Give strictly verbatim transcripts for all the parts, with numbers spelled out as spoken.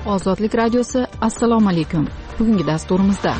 Ozodlik radiosi. Assalomu alaykum. Bugungi dasturimizda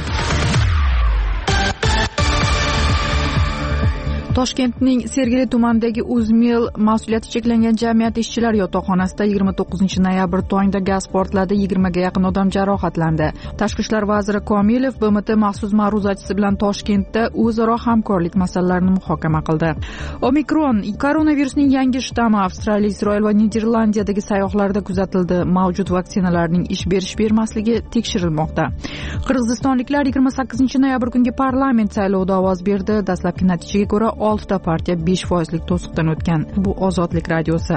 Toshkentning Sergeli tumanidagi Uzmil mas'uliyati cheklangan jamiyat ishchilar yotoqxonasida yigirma to'qqizinchi noyabr tongda gaz portladi, yigirmaga yaqin odam jarohatlandi. Tashqi ishlar vaziri Komilov B M T maxsus ma'ruzachisi bilan Toshkentda o'zaro hamkorlik masalalarini muhokama qildi. Omikron koronavirusning yangi shtammi Avstraliya, Isroil va Niderlandiyadagi sayyohlarda kuzatildi. Mavjud vaksinalarning ish berish bermasligi tekshirilmoqda. Qirg'izistonliklar yigirma sakkizinchi noyabr kungi parlament saylovida ovoz berdi. Dastlabki natijaga ko'ra oltita partiya besh foizlik to'siqdan o'tgan. Bu Ozodlik radiosi.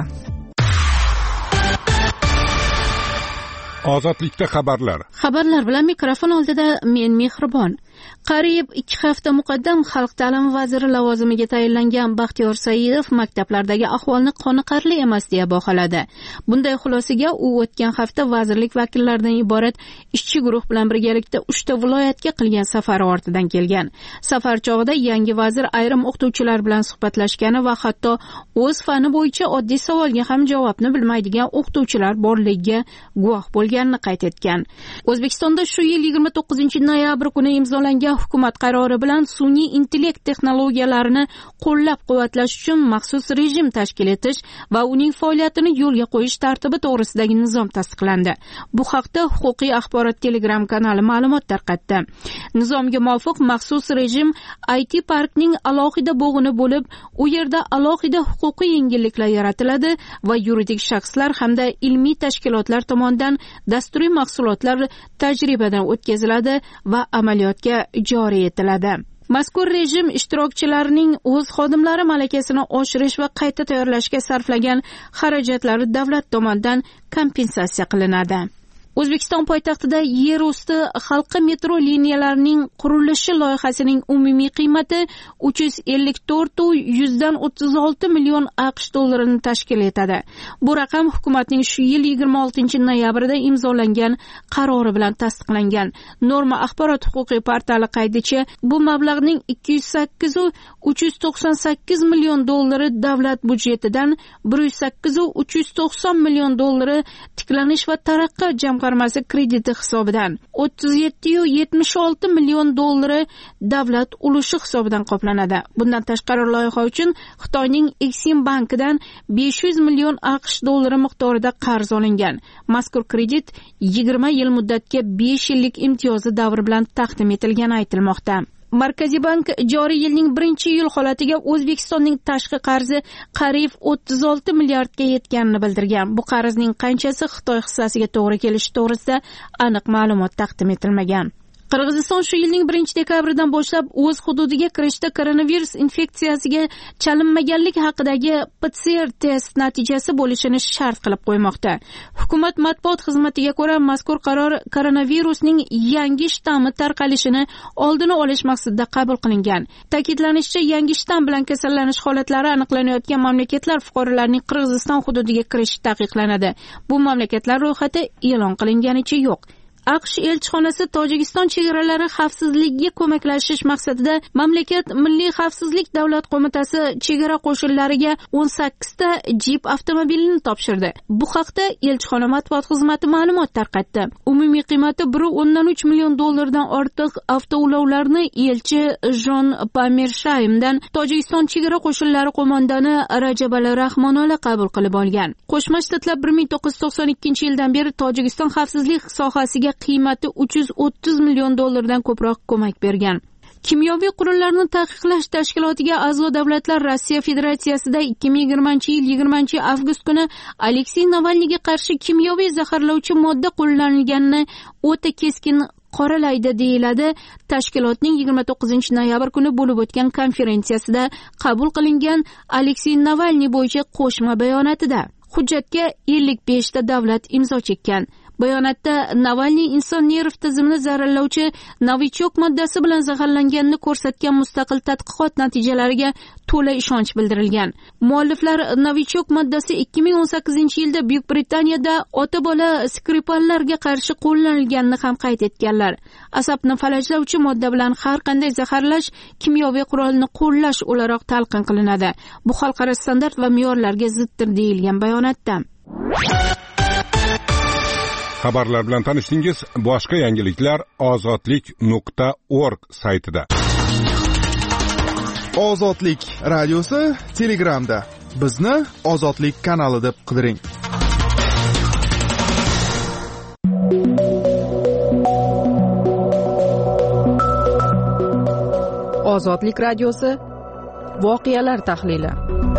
Ozodlikda xabarlar. Xabarlar bilan mikrofon oldida men Mehribon. Qariyb ikki hafta muqaddam xalq ta'limi vaziri lavozimiga tayinlangan Baxtiyor Saidov maktablardagi ahvolni qoniqarli emas deya baholadi. Bunday xulosaga u o'tgan hafta vazirlik vakillaridan iborat ishchi guruh bilan birgalikda uchta viloyatga qilgan safari ortidan kelgan. Safar chog'ida yangi vazir ayrim o'qituvchilar bilan suhbatlashgani va hatto o'z fani bo'yicha oddiy savolga ham javobni bilmaydigan o'qituvchilar borligiga guvoh bo'lganini qayd etgan. O'zbekistonda shu yil yigirma to'qqizinchi noyabr kuni imzolangan hukumat qarori bilan sun'iy intellekt texnologiyalarini qo'llab-quvvatlash uchun maxsus rejim tashkil etish va uning faoliyatini yo'lga qo'yish tartibi to'g'risidagi nizom tasdiqlandi. Bu haqda Huquqiy axborot Telegram kanali ma'lumot tarqatdi. Nizomga muvofiq maxsus rejim I T parkning alohida bo'g'ini bo'lib, u yerda alohida huquqiy yengilliklar yaratiladi va yuridik shaxslar hamda ilmiy tashkilotlar tomonidan dasturiy mahsulotlar tajribadan o'tkaziladi va amaliyotga joriy etiladi. Mazkur rejim ishtirokchilarining o'z xodimlari malakasini oshirish va qayta tayyorlashga sarflagan xarajatlari davlat tomonidan kompensatsiya qilinadi. O'zbekiston poytaxtida yer usti halqa metro liniyalarining qurilishi loyihasining umumiy qiymati uch yuz ellik to'rt yuzdan o'ttiz olti million AQSh dollarini tashkil etadi. Bu raqam hukumatning shu yil yigirma oltinchi noyabrda imzolangan qarori bilan tasdiqlangan. Norma axborot huquqiy portali qaydicha, bu mablag'ning ikki yuz sakkiz uch yuz to'qson sakkiz million dollari davlat budjetidan, bir yuz sakkiz uch yuz to'qson million dollari tiklanish va taraqqiyot jamg'armasi krediti hisobidan, o'ttiz yetti yetmish olti million dollari davlat ulushi hisobidan qoplanadi. Bundan tashqari loyiha uchun Xitoyning Exim bankidan besh yuz million AQSh dollari miqdorida qarz olingan. Mazkur kredit yigirma yil muddatga besh yillik imtiyozli davr bilan taqdim etilgani aytilmoqda. Markaziy bank joriy yilning birinchi yil holatiga O'zbekistonning tashqi qarzi qariyb o'ttiz olti milliardga yetganini bildirgan. Bu qarzning qanchasi Xitoy hissasiga to'g'ri kelishi to'g'risida aniq ma'lumot taqdim etilmagan. Qirg'iziston shu yilning birinchi dekabridan boshlab o'z hududiga kirishda koronavirus infeksiyasiga chalinmaganlik haqidagi P C R test natijasi bo'lishini shart qilib qo'ymoqda. Hukumat matbuot xizmatiga ko'ra, mazkur qaror koronavirusning yangi shtammi tarqalishini oldini olish maqsadida qabul qilingan. Ta'kidlanishicha, yangi shtamm bilan kasallanish holatlari aniqlanayotgan mamlakatlar fuqarolarining Qirg'iziston hududiga kirishi taqiqlanadi. Bu mamlakatlar ro'yxati e'lon qilinganicha yo'q. AQSh elchixonasi Tojikiston chegaralari xavfsizligiga ko'maklashish maqsadida mamlakat Milliy xavfsizlik davlat qo'mitasi chegara qo'shinlariga o'n sakkizta Jeep avtomobilini topshirdi. Bu haqda elchixona matbuot xizmati ma'lumot tarqatdi. Umumiy qiymati bir o'ndan uch million dollardan ortiq avtoulovlarni elchi Jon Pamershaimdan Tojikiston chegara qo'shinlari qo'mondoni Rajabali Rahmonola qabul qilib olgan. Qo'shma Shtatlar bir ming to'qqiz yuz to'qson ikkinchi yildan beri Tojikiston xavfsizlik sohasiga qiymati uch yuz o'ttiz million dollardan ko'proq ko'mak bergan. Kimyoviy qurollarni taqiqlash tashkilotiga a'zo davlatlar Rossiya Federatsiyasida ikki ming yigirmanchi yil yigirmanchi avgust kuni Aleksey Navalniyga qarshi kimyoviy zaharlovchi modda qo'llanilganini o'ta keskin qoralaydi deyiladi. Tashkilotning yigirma to'qqizinchi noyabr kuni bo'lib o'tgan konferensiyasida qabul qilingan Aleksey Navalniy bo'yicha qo'shma bayonotida. Hujjatga ellik besh ta davlat imzo chekkan. Bayonotda Navalniy inson nerv tizimini zararlovchi Novichok moddasi bilan zaharlanganini ko'rsatgan mustaqil tadqiqot natijalariga to'la ishonch bildirilgan. Mualliflar Novichok moddasi ikki ming o'n sakkizinchi yilda Buyuk Britaniyada ota-bola Skripallarga qarshi qo'llanilganini ham qayd etganlar. Asabni falajlovchi modda bilan har qanday zaharlash kimyoviy qurolni qo'llash o'laroq talqin qilinadi. Bu xalqaro standart va me'yorlarga ziddir deyilgan bayonotda. xabarlar bilan tanishdingiz. Boshqa yangiliklar ozodlik nuqta org saytida. Ozodlik radiosi Telegramda. Bizni Ozodlik kanali deb qidiring. Ozodlik radiosi voqealar tahlili.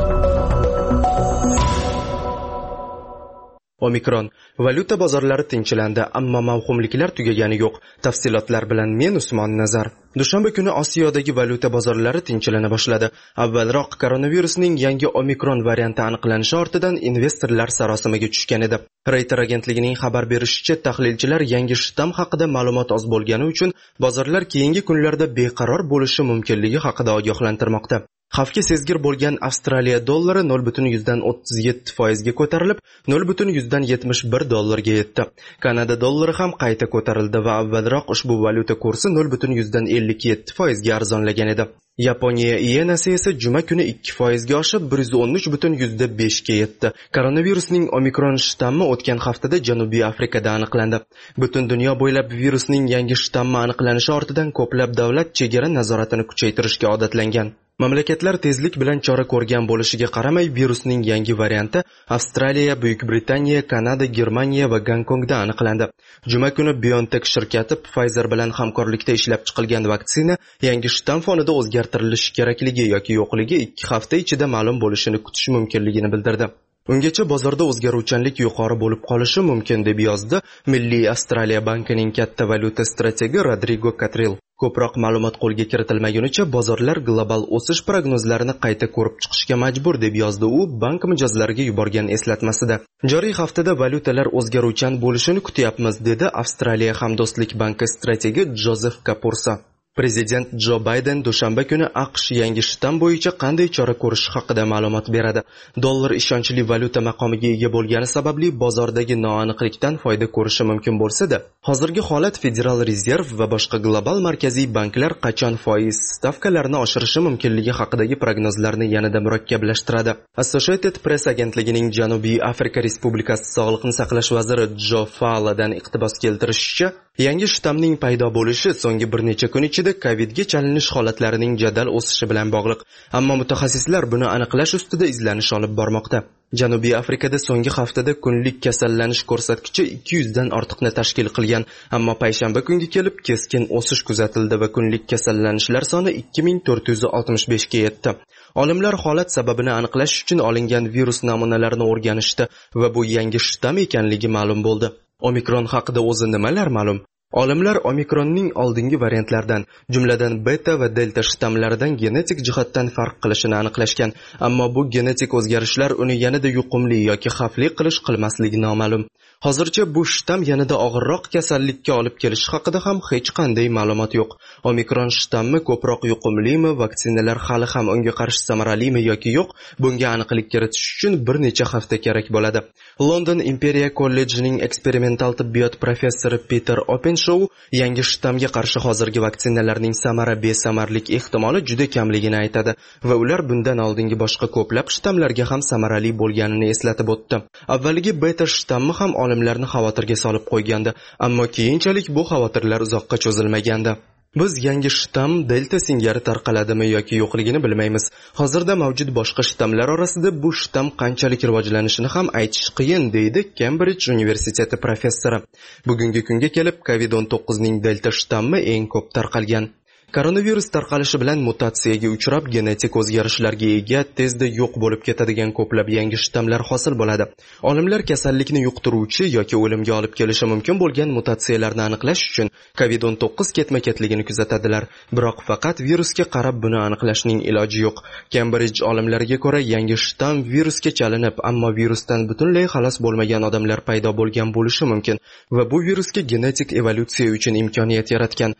Omikron valyuta bozorlari tinchlandi, ammo mavhumliklar tugagani yo'q. Tafsilotlar bilan men Usmon Nazar. Dushanba kuni Osiyodagi valyuta bozorlari tinchlana boshladi. Avvalroq koronavirusning yangi Omikron varianti aniqlanishi ortidan investorlar sarosimaga tushgan edi. Reuters agentligining xabar berishicha, tahlilchilar yangi shtamm haqida ma'lumot oz bo'lgani uchun bozorlar keyingi kunlarda beqaror bo'lishi mumkinligi haqida ogohlantirmoqda. Xavfga sezgir bo'lgan Avstraliya dollari nol butun o'ttiz yetti foizga ko'tarilib, nol butun yetmish bir dollarga yetdi. Kanada dollari ham qayta ko'tarildi va avvalroq ushbu valyuta kursi nol butun ellik yetti foizga arzonlagan edi. Yaponiya yenasi esa juma kuni ikki foizga oshib bir yuz o'n uch butun besh ga yetdi. Koronavirusning Omikron shtammi o'tgan haftada Janubiy Afrikada aniqlandi. Butun dunyo bo'ylab virusning yangi shtammi aniqlanishi ortidan ko'plab davlat chegara nazoratini kuchaytirishga odatlangan. Mamlakatlar tezlik bilan chora ko'rgan bo'lishiga qaramay, virusning yangi varianti Avstraliya, Buyuk Britaniya, Kanada, Germaniya va Gonkongda aniqlandi. Juma kuni BioNTech shirkati Pfizer bilan hamkorlikda ishlab chiqilgan vaksina yangi shtamm fonida o'zgartirilishi kerakligi yoki yo'qligi ikki hafta ichida ma'lum bo'lishini kutish mumkinligini bildirdi. Ungacha bozorda o'zgaruvchanlik yuqori bo'lib qolishi mumkin deb yozdi Milliy Avstraliya bankining katta valyuta strategi Rodrigo Catril. Ko'proq ma'lumot qo'lga kiritilmagunicha bozorlar global o'sish prognozlarini qayta ko'rib chiqishga majbur deb yozdi u bank mijozlariga yuborgan eslatmasida. Joriy haftada valyutalar o'zgaruvchan bo'lishini kutyapmiz, dedi Avstraliya Hamdo'stlik banki strategi Jozef Kapursa. Prezident Jo Bayden dushanba kuni AQSh yangi shtamm bo'yicha qanday chora ko'rish haqida ma'lumot beradi. Dollar ishonchli valyuta maqomiga ega bo'lgani sababli bozordagi noaniqlikdan foyda ko'rishi mumkin bo'lsa-da, hozirgi holat Federal Rezerv va boshqa global markaziy banklar qachon foiz stavkalarini oshirishi mumkinligi haqidagi prognozlarni yanada murakkablashtiradi. Associated Press agentligining Janubiy Afrika Respublikasi Sog'liqni saqlash vaziri Jo Faladan iqtibos keltirishicha, yangi shtammning paydo bo'lishi so'nggi bir necha kun ichida Covidga chalinish holatlarining jadal o'sishi bilan bog'liq. Ammo mutaxassislar buni aniqlash ustida izlanish olib bormoqda. Janubiy Afrikada so'nggi haftada kunlik kasallanish ko'rsatkichi ikki yuz dan ortiqni tashkil qilgan, ammo payshanba kunga kelib keskin o'sish kuzatildi va kunlik kasallanishlar soni ikki ming to'rt yuz oltmish besh ga yetdi. Olimlar holat sababini aniqlash uchun olingan virus namunalarini o'rganishdi va bu yangi shtamm ekanligi ma'lum bo'ldi. Omikron haqida o'zi nimalar ma'lum? Olimlar Omikronning oldingi variantlardan, jumladan beta va delta shtammlaridan genetik jihatdan farq qilishini aniqlashgan, ammo bu genetik o'zgarishlar uni yanada yuqumli yoki xavfli qilish qilmasligi noma'lum. Hozircha bu shtamm yanada og'irroq kasallikka olib kelishi haqida ham hech qanday ma'lumot yo'q. Omikron shtammi ko'proq yuqumlimi, vaksinalar hali ham unga qarshi samaralimi yoki yo'q, bunga aniqlik kiritish uchun bir necha hafta kerak bo'ladi. London Imperial College'ning eksperimental tibbiyot professori Peter Openshaw yangi shtammga qarshi hozirgi vaksinalarning samara besamarlik ehtimoli juda kamligini aytadi va ular bundan oldingi boshqa ko'plab shtammlarga ham samarali bo'lganini eslatib o'tdi. Avvalgi beta shtammi ham olimlarni xavotirga solib qo'ygandi, ammo keyinchalik bu xavotirlar uzoqqa cho'zilmagandi. Biz yangi shtamm delta singari tarqaladimi yoki yo'qligini bilmaymiz. Hozirda mavjud boshqa shtammlar orasida bu shtamm qanchalik rivojlanishini ham aytish qiyin, deydi Cambridge universiteti professori. Bugungi kunga kelib covid o'n to'qqiz ning delta shtammi eng ko'p tarqalgan. Koronavirus tarqalishi bilan mutatsiyaga uchrab, genetik o'zgarishlarga ega, tezda yo'q bo'lib ketadigan ko'plab yangi shtammlar hosil bo'ladi. Olimlar kasallikni yuqtiruvchi yoki o'limga olib kelishi mumkin bo'lgan mutatsiyalarni aniqlash uchun covid o'n to'qqiz ketma-ketligini kuzatadilar. Biroq faqat virusga qarab buni aniqlashning iloji yo'q. Cambridge olimlariga ko'ra, yangi shtamm virusga chalinib, ammo virusdan butunlay xalos bo'lmagan odamlar paydo bo'lgan bo'lishi mumkin va bu virusga genetik evolyutsiya uchun imkoniyat yaratgan.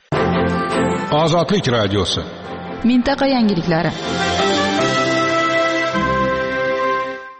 Ozodlik radiosi. Mintaqa yangiliklari.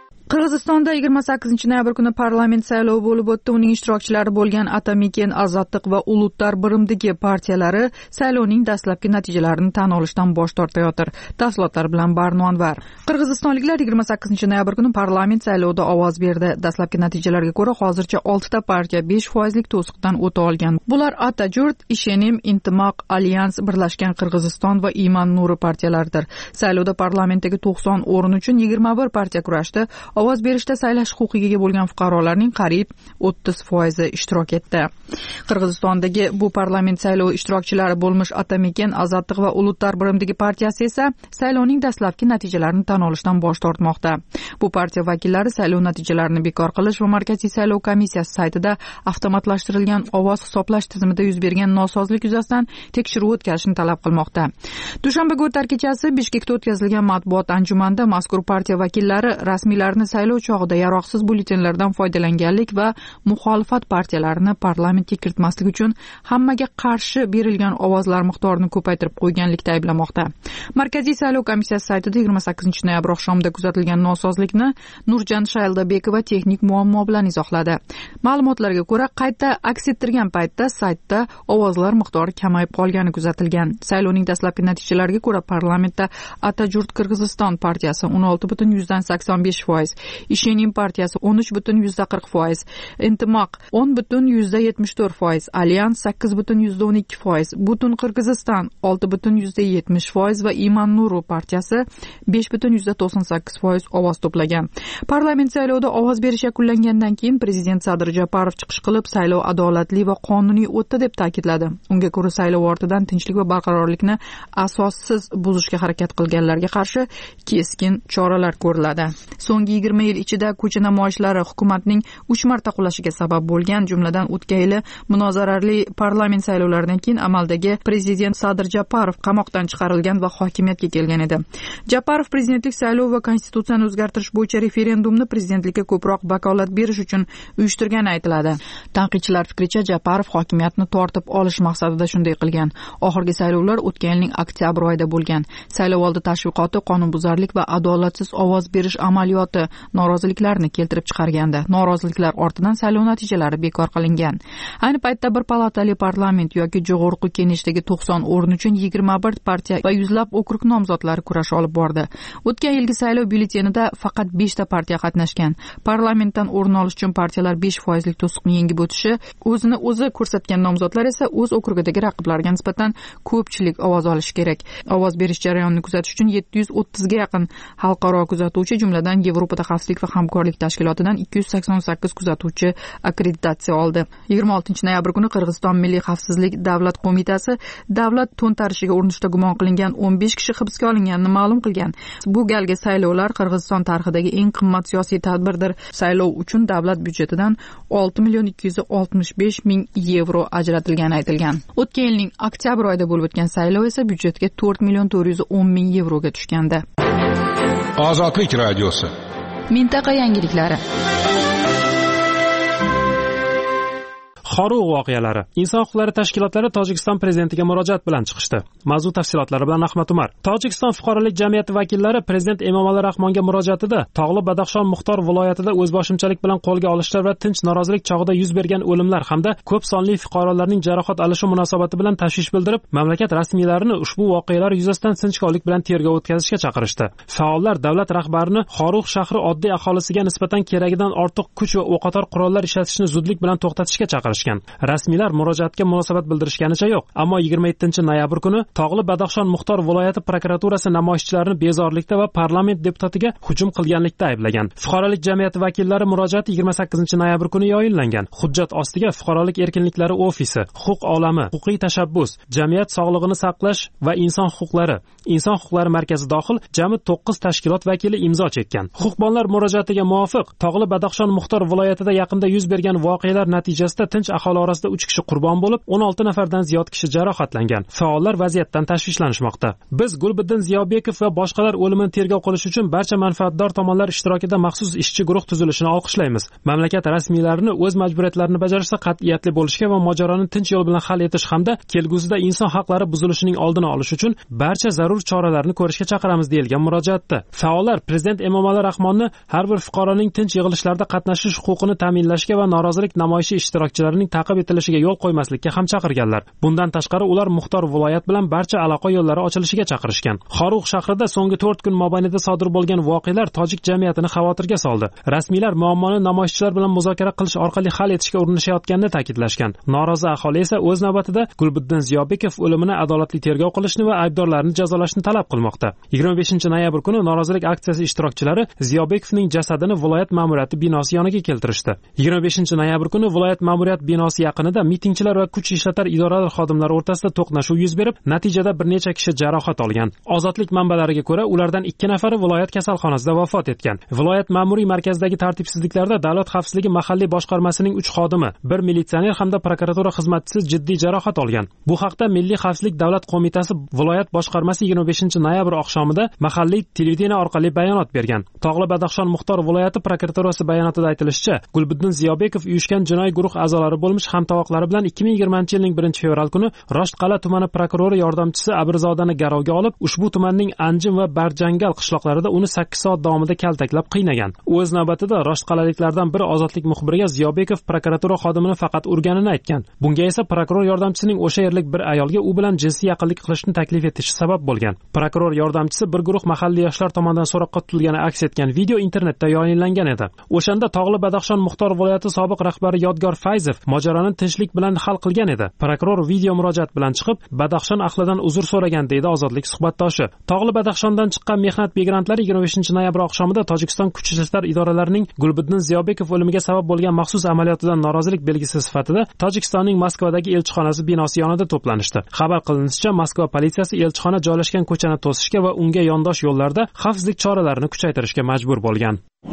Qirg'izistonda yigirma sakkizinchi noyabr kuni parlament saylovi bo'lib o'tdi. Uning ishtirokchilari bo'lgan Atamiken, Azotliq va Ulutlar birimdagi partiyalari saylovning dastlabki natijalarini tan olishdan bosh tortayotir. Tafsilotlar bilan Barno Anvar. Qirg'izistonliklar yigirma sakkizinchi noyabr kuni parlament saylovida ovoz berdi. Dastlabki natijalarga ko'ra hozircha oltita partiya besh foizlik to'siqdan o'ta olgan. Bular Atajurt, Ishenim, Intimoq, Alyans, Birlashgan Qirg'iziston va Iman Nuri partiyalaridir. Saylovda parlamentdagi to'qson o'rin uchun yigirma bir partiya kurashdi. Ovoz berishda saylash huquqiga ega bo'lgan fuqarolarning qariyb o'ttiz foizi ishtirok etdi. Qirg'izistondagi bu parlament saylovi ishtirokchilari bo'lmish Atamiken, Azotliq va Ulutlar birimdagi partiyasi esa saylovning dastlabki natijalarini tan olishdan bosh tortmoqda. Bu partiya vakillari saylov natijalarini bekor qilish va Markaziy saylov komissiyasi saytida avtomatlashtirilgan ovoz hisoblash tizimida yuz bergan nosozlik yuzasidan tekshiruv o'tkazishni talab qilmoqda. Dushanbaga o'tar kechasi Bishkekda o'tkazilgan matbuot anjumanida mazkur partiya vakillari rasmiylarni saylov chog'ida yaroqsiz byulletenlardan foydalanganlik va muxolifat partiyalarini parlamentga kiritmaslik uchun hammaga qarshi berilgan ovozlar miqdorini ko'paytirib qo'yganlikda ayblamoqda. Markaziy saylov komissiyasi saytida yigirma sakkizinchi noyabr oqshomida kuzatilgan nosozlikni Nurjan Shayldabekova texnik muammo bilan izohladi. Ma'lumotlarga ko'ra, qayta aks ettirgan paytda saytda ovozlar miqdori kamayib qolgani kuzatilgan. Saylovning dastlabki natijalariga ko'ra parlamentda Atajurt Qirg'iziston partiyasi o'n olti butun yuzdan sakson besh foiz, Ishenim partiyasi o'n uch butun yuzda qirq foiz, Intimoq o'n butun yuzda yetmish to'rt foiz, Alyans sakkiz butun yuzda o'n ikki foiz, Butun Qirg'iziston olti butun yuzda yetmish foiz va Iman Nuru partiyasi besh butun yuzda to'qson sakkiz foiz ovoz to'plagan. Parlament saylovida ovoz berish yakunlangandan keyin prezident Sadir Japarov chiqish qilib, saylov adolatli va qonuniy o'tdi deb ta'kidladi. Unga ko'ra, saylov ortidan tinchlik va barqarorlikni asossiz buzishga harakat qilganlarga qarshi keskin choralar ko'riladi. So'nggi yigirma yil ichida ko'cha namoyishlari hukumatning uch marta qulashiga sabab bo'lgan, jumladan o'tgan yili munozarali parlament saylovlaridan keyin amaldagi prezident Sadir Japarov qamoqdan chiqarilgan va hokimiyatga kelgan edi. Japarov prezidentlik saylov va konstitutsiyani o'zgartirish bo'yicha referendumni prezidentlikka ko'proq vakolat berish uchun uyushtirgani aytiladi. Tanqidchilar fikricha, Japarov hokimiyatni tortib olish maqsadida shunday qilgan. Oxirgi saylovlar o'tgan yilning oktyabr oyida bo'lgan. Saylovoldi tashviqoti qonunbuzarlik va adolatsiz ovoz berish amaliyoti noroziliklarni keltirib chiqargandi. Noroziliklar ortidan saylov natijalari bekor qilingan. Ayni paytda bir palatali parlament yoki Jo'g'orqi Kengashdagi to'qson o'rin uchun yigirma bir partiya va yuzlab okrug nomzodlari kurash olib bordi. O'tgan yilgi saylov byulletenida faqat besh ta partiya qatnashgan. Parlamentdan o'rin olish uchun partiyalar besh foizlik to'siqni yengib o'tishi, o'zini o'zi ko'rsatgan nomzodlar esa o'z okrugidagi raqiblariga nisbatan ko'pchilik ovoz olishi kerak. Ovoz berish jarayonini kuzatish uchun yetti yuz o'ttizga yaqin xalqaro kuzatuvchi, jumladan Yevropada xavfsizlik va hamkorlik tashkilotidan ikki yuz sakson sakkiz kuzatuvchi akkreditatsiya oldi. yigirma oltinchi noyabr kuni Qirg'iziston Milliy xavfsizlik davlat qo'mitasi davlat to'ntarishiga urinishda gumon qilingan o'n besh kishi hibsga olinganini ma'lum qilgan. Bu galgi saylovlar Qirg'iziston tarixidagi eng qimmat siyosiy tadbirdir. Saylov uchun davlat byudjetidan olti million ikki yuz oltmish besh ming yevro ajratilgani aytilgan. O'tgan yilning oktyabr oyida bo'lib o'tgan saylov esa byudjetga to'rt million to'rt yuz o'n ming yevroga tushgandi. Ozodlik radiosi. Mintaqa yangiliklari. Xoruq voqealari. Inson huquqlari tashkilotlari Tojikiston prezidentiga murojaat bilan chiqishdi. Mavzu tafsilotlari bilan Ahmad Umar. Tojikiston fuqarolik jamiyati vakillari prezident Emomali Rahmonga murojaatida Tog'li Badaxshon Muxtor viloyatida o'zboshimchalik bilan qo'lga olishlar va tinch norozilik chog'ida yuz bergan o'limlar hamda ko'p sonli fuqarolarning jarohat olishi munosabati bilan tashvish bildirib, mamlakat rasmiylarini ushbu voqealar yuzasidan sinchkovlik bilan tergov o'tkazishga chaqirishdi. Faollar davlat rahbarini Xoruq shahri oddiy aholisiga nisbatan keragidan ortiq kuch va o'qotar qurollar ishlatishni zudlik bilan to'xtatishga chaqirishgan. Rasmiylar murojaatga munosabat bildirishganicha yo'q, ammo yigirma yettinchi noyabr kuni Tog'li Badaxshon Muxtor viloyati prokuraturasi namoyishchilarni bezorlikda va parlament deputatiga hujum qilganlikda ayblagan. Fuqarolik jamiyati vakillari murojaati yigirma sakkizinchi noyabr kuni yoyinlangan. Hujjat ostiga Fuqarolik erkinliklari ofisi, Huquq olami, Huquqiy tashabbus, Jamiyat sog'lig'ini saqlash va inson huquqlari, Inson huquqlari markazi dohil jami to'qqiz tashkilot vakili imzo chekkan. Huquqbonlar murojaatiga muvofiq, Tog'li Badaxshon Muxtor viloyatida yaqinda yuz bergan voqealar natijasida tinch aholi orasida uch kishi qurbon bo'lib, o'n olti nafardan ziyod kishi jarohatlangan. Faollar vaziyatdan tashvishlanishmoqda. Biz Gulbiddin Ziyobekov va boshqalar o'limini tergov qilish uchun barcha manfaatdor tomonlar ishtirokida maxsus ishchi guruh tuzilishini olqishlaymiz. Mamlakat rasmiylarini o'z majburiyatlarini bajarishda qat'iyatli bo'lishga va mojaroni tinch yo'l bilan hal etish hamda kelgusida inson haqlari buzilishining oldini olish uchun barcha zarur choralarni ko'rishga chaqiramiz deyilgan murojaatda. Faollar Prezident Emomali Rahmonni har bir fuqaroning tinch yig'ilishlarda qatnashish huquqini ta'minlashga va norozilik namoyishi ishtirokchilarining ta'qib etilishiga yo'l qo'ymaslikka ham chaqirganlar. Bundan tashqari ular muxtor viloyat bilan barcha aloqa yo'llari ochilishiga chaqirishgan. Xorug shahrida so'nggi to'rt kun mobaynida sodir bo'lgan voqealar tojik jamiyatini xavotirga soldi. Rasmiylar muammoni namoyishchilar bilan muzokara qilish orqali hal etishga urinishayotganini ta'kidlashgan. Norozi aholi esa o'z navbatida Gulbiddin Ziyobekov o'limini adolatli tergov qilishni va aybdorlarni jazolashni talab qilmoqda. yigirma beshinchi noyabr kuni norozilik aksiyasi ishtirokchilari Ziyobekovning jasadini viloyat ma'muriyati binosi yoniga keltirishdi. yigirma beshinchi noyabr kuni viloyat ma'muriyat binosi yaqinida mitingchilar va kuch ishlatar idoralar xodimlari o'rtasida to'qnashuv yuz berib, natijada bir necha kishi jarohat olgan. Ozodlik manbalariga ko'ra, ulardan ikki nafari viloyat kasalxonasida vafot etgan. Viloyat ma'muriy markazidagi tartibsizliklarda davlat xavfsizligi mahalliy boshqarmasining uch xodimi, bir militsioner hamda prokuratura xizmatchisi jiddiy jarohat olgan. Bu haqda Milliy xavfsizlik davlat qo'mitasi viloyat boshqarmasi yigirma beshinchi noyabr oqshomida mahalliy televideniya orqali bayonot bergan. Tog'li Badaxshon Muxtor viloyati prokuraturasi bayonotida aytilishicha, Gulbiddin Ziyobekov uyushgan jinoiy guruh a'zolari bo'lmish hamtovoqlari bilan ikki ming yigirmanchi yilning birinchi fevral kuni Roshtqal'a tumani prokurori yordamchisi Abirzodani garovga olib, ushbu tumanning Anjim va Barjangal qishloqlarida uni sakkiz soat davomida kaltaklab qiynagan. O'z navbatida Roshtqal'aliklardan biri ozodlik muxbiriga Ziyobekov prokuratura xodimini faqat urganini aytgan. Bunga esa prokuror yordamchisining o'sha yerlik bir ayolga u bilan jinsiy yaqinlik qilishni taklif etishi sabab bo'lgan. Prokuror yordamchisi bir guruh mahalliy yoshlar tomonidan so'roqqa tutilgani aks etgan video internetda yayinlangan edi. O'shanda Tog'li Badaxshon Muxtor viloyati sobiq rahbari Yodgor Fayzov mojaroni tinchlik bilan hal qilgan edi. Prokuror video murojaat bilan chiqib, Badaxshon ahlidan uzr so'ragan deydi ozodlik suhbatdoshi. Tog'li Badaxshondan chiqqan mehnat migrantlari yigirma beshinchi noyabr oqshomida Tojikiston kuch ishlar idoralarining Gulbiddin Ziyobekov o'limiga sabab bo'lgan maxsus amaliyotidan norozilik belgisi sifatida Tojikistonning Moskvadagi elchixonasi binosi yonida to'planishdi. Xabar qilinishicha, Moskva politsiyasi elchixona joylashgan ko'chani to'sishga va unga yondosh yo'llarda xavfsizlik choralarini kuchaytirishga majbur bo'lgan.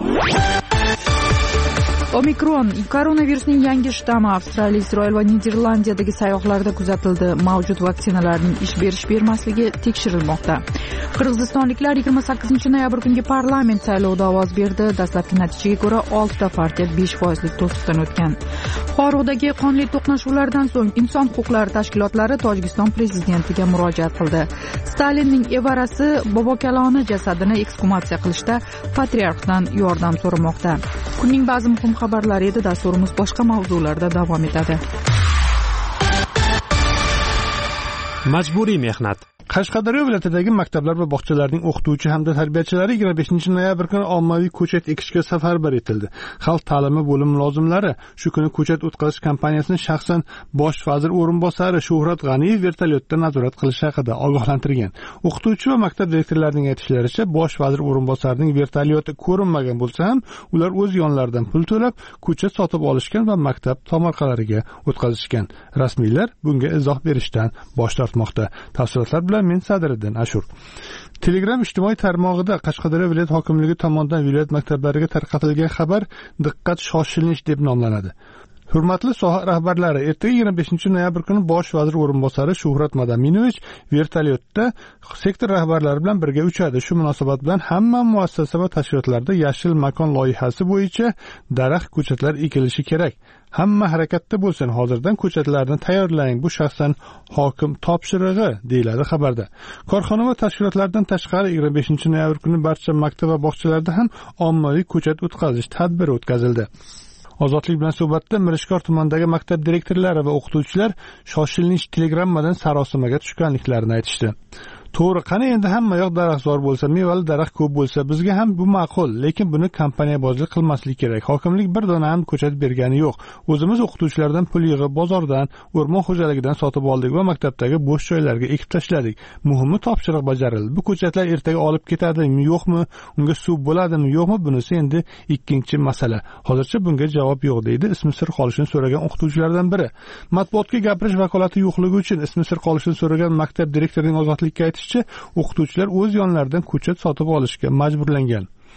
Omikron koronavirusning yangi shtammi Avstraliya, Isroil va Niderlandiyadagi sayyohlarda kuzatildi. Mavjud vaksinalarning ish berish bermasligi tekshirilmoqda. Qirg'izistonliklar yigirma sakkizinchi noyabr kungi parlament saylovida ovoz berdi. Dastlabki natijaga ko'ra oltita partiya besh foizlik to'siqdan o'tgan. Xorug'dagi qonli to'qnashuvlardan so'ng inson huquqlari tashkilotlari Tojikiston prezidentiga murojaat qildi. Stalinning evarasi bobokaloni jasadini ekskumatsiya qilishda patriarxdan yordam so'ramoqda. Kunning ba'zi muhim xabarlari edi. Dasturimiz boshqa mavzularda davom etadi. Majburiy mehnat. Qashqadaryo viloyatidagi maktablar va bog'chalarning o'qituvchi hamda tarbiyachilari yigirma beshinchi noyabr kuni ommaviy ko'chat ekishga safarbar etildi. Xalq ta'limi bo'limi mulozimlari shu kuni ko'chat o'tkazish kampaniyasini shaxsan bosh vazir o'rinbosari Shuhrat G'aniyev vertolyotda nazorat qilish haqida ogohlantirgan. O'qituvchi va maktab direktorlarining aytishlaricha, bosh vazir o'rinbosarining vertolyoti ko'rinmagan bo'lsa ham, ular o'z yonlaridan pul to'lab ko'chat sotib olishgan va maktab tomorqalariga o'tkazishgan. Rasmiylar bunga izoh berishdan bosh tortmoqda. Tafsilotlar bilan men Sadriddin Ashur. Telegram ijtimoiy tarmog'ida Qashqadaryo viloyat hokimligi tomonidan viloyat maktablariga tarqatilgan xabar diqqat shoshilinch deb nomlanadi. Hurmatli soha rahbarlari, ertaga yigirma beshinchi noyabr kuni bosh vazir o'rinbosari Shuhrat Madaminowich vertolyotda sektor rahbarlari bilan birga uchadi. Shu munosabat bilan hamma muassasa va tashkilotlarda yashil makon loyihasi bo'yicha daraxt ko'chatlar ekilishi kerak. Hamma harakatda bo'lsin, hozirdan ko'chatlarni tayyorlang. Bu shaxsan hokim topshirig'i, deyiladi xabarda. Korxona va tashkilotlardan tashqari yigirma beshinchi noyabr kuni barcha maktab va bog'chalarda ham ommaviy ko'chat o'tkazish tadbiri o'tkazildi. Ozodlik bilan suhbatda Mirishkor tumanidagi maktab direktorlari va o'qituvchilar shoshilinch telegrammadan sarosimaga tushganliklarini aytishdi. To'g'ri, qani endi hamma yoq daraxtzor bo'lsa, mevali daraxt ko'p bo'lsa, bizga ham bu ma'qul, lekin buni kompaniyabozlik qilmaslik kerak. Hokimlik bir dona ham ko'chat bergani yo'q. O'zimiz o'qituvchilardan pul yig'ib, bozordan, o'rmon xo'jaligidan sotib oldik va maktabdagi bo'sh joylarga ekib tashladik. Muhimi topshiriq bajarildi. Bu ko'chatlar ertaga olib ketadimi, yo'qmi, unga suv bo'ladimi, yo'qmi, bunisi endi ikkinchi masala. Hozircha bunga javob yo'q, deydi ismi sir qolishini so'ragan o'qituvchilardan biri. Matbuotga gapirish vakolati yo'qligi uchun ismi sir qolishini so'ragan maktab direktorining ozodlikka aytish o'qituvchilar o'z yonlaridan ko'chat sotib olishga majburlangan.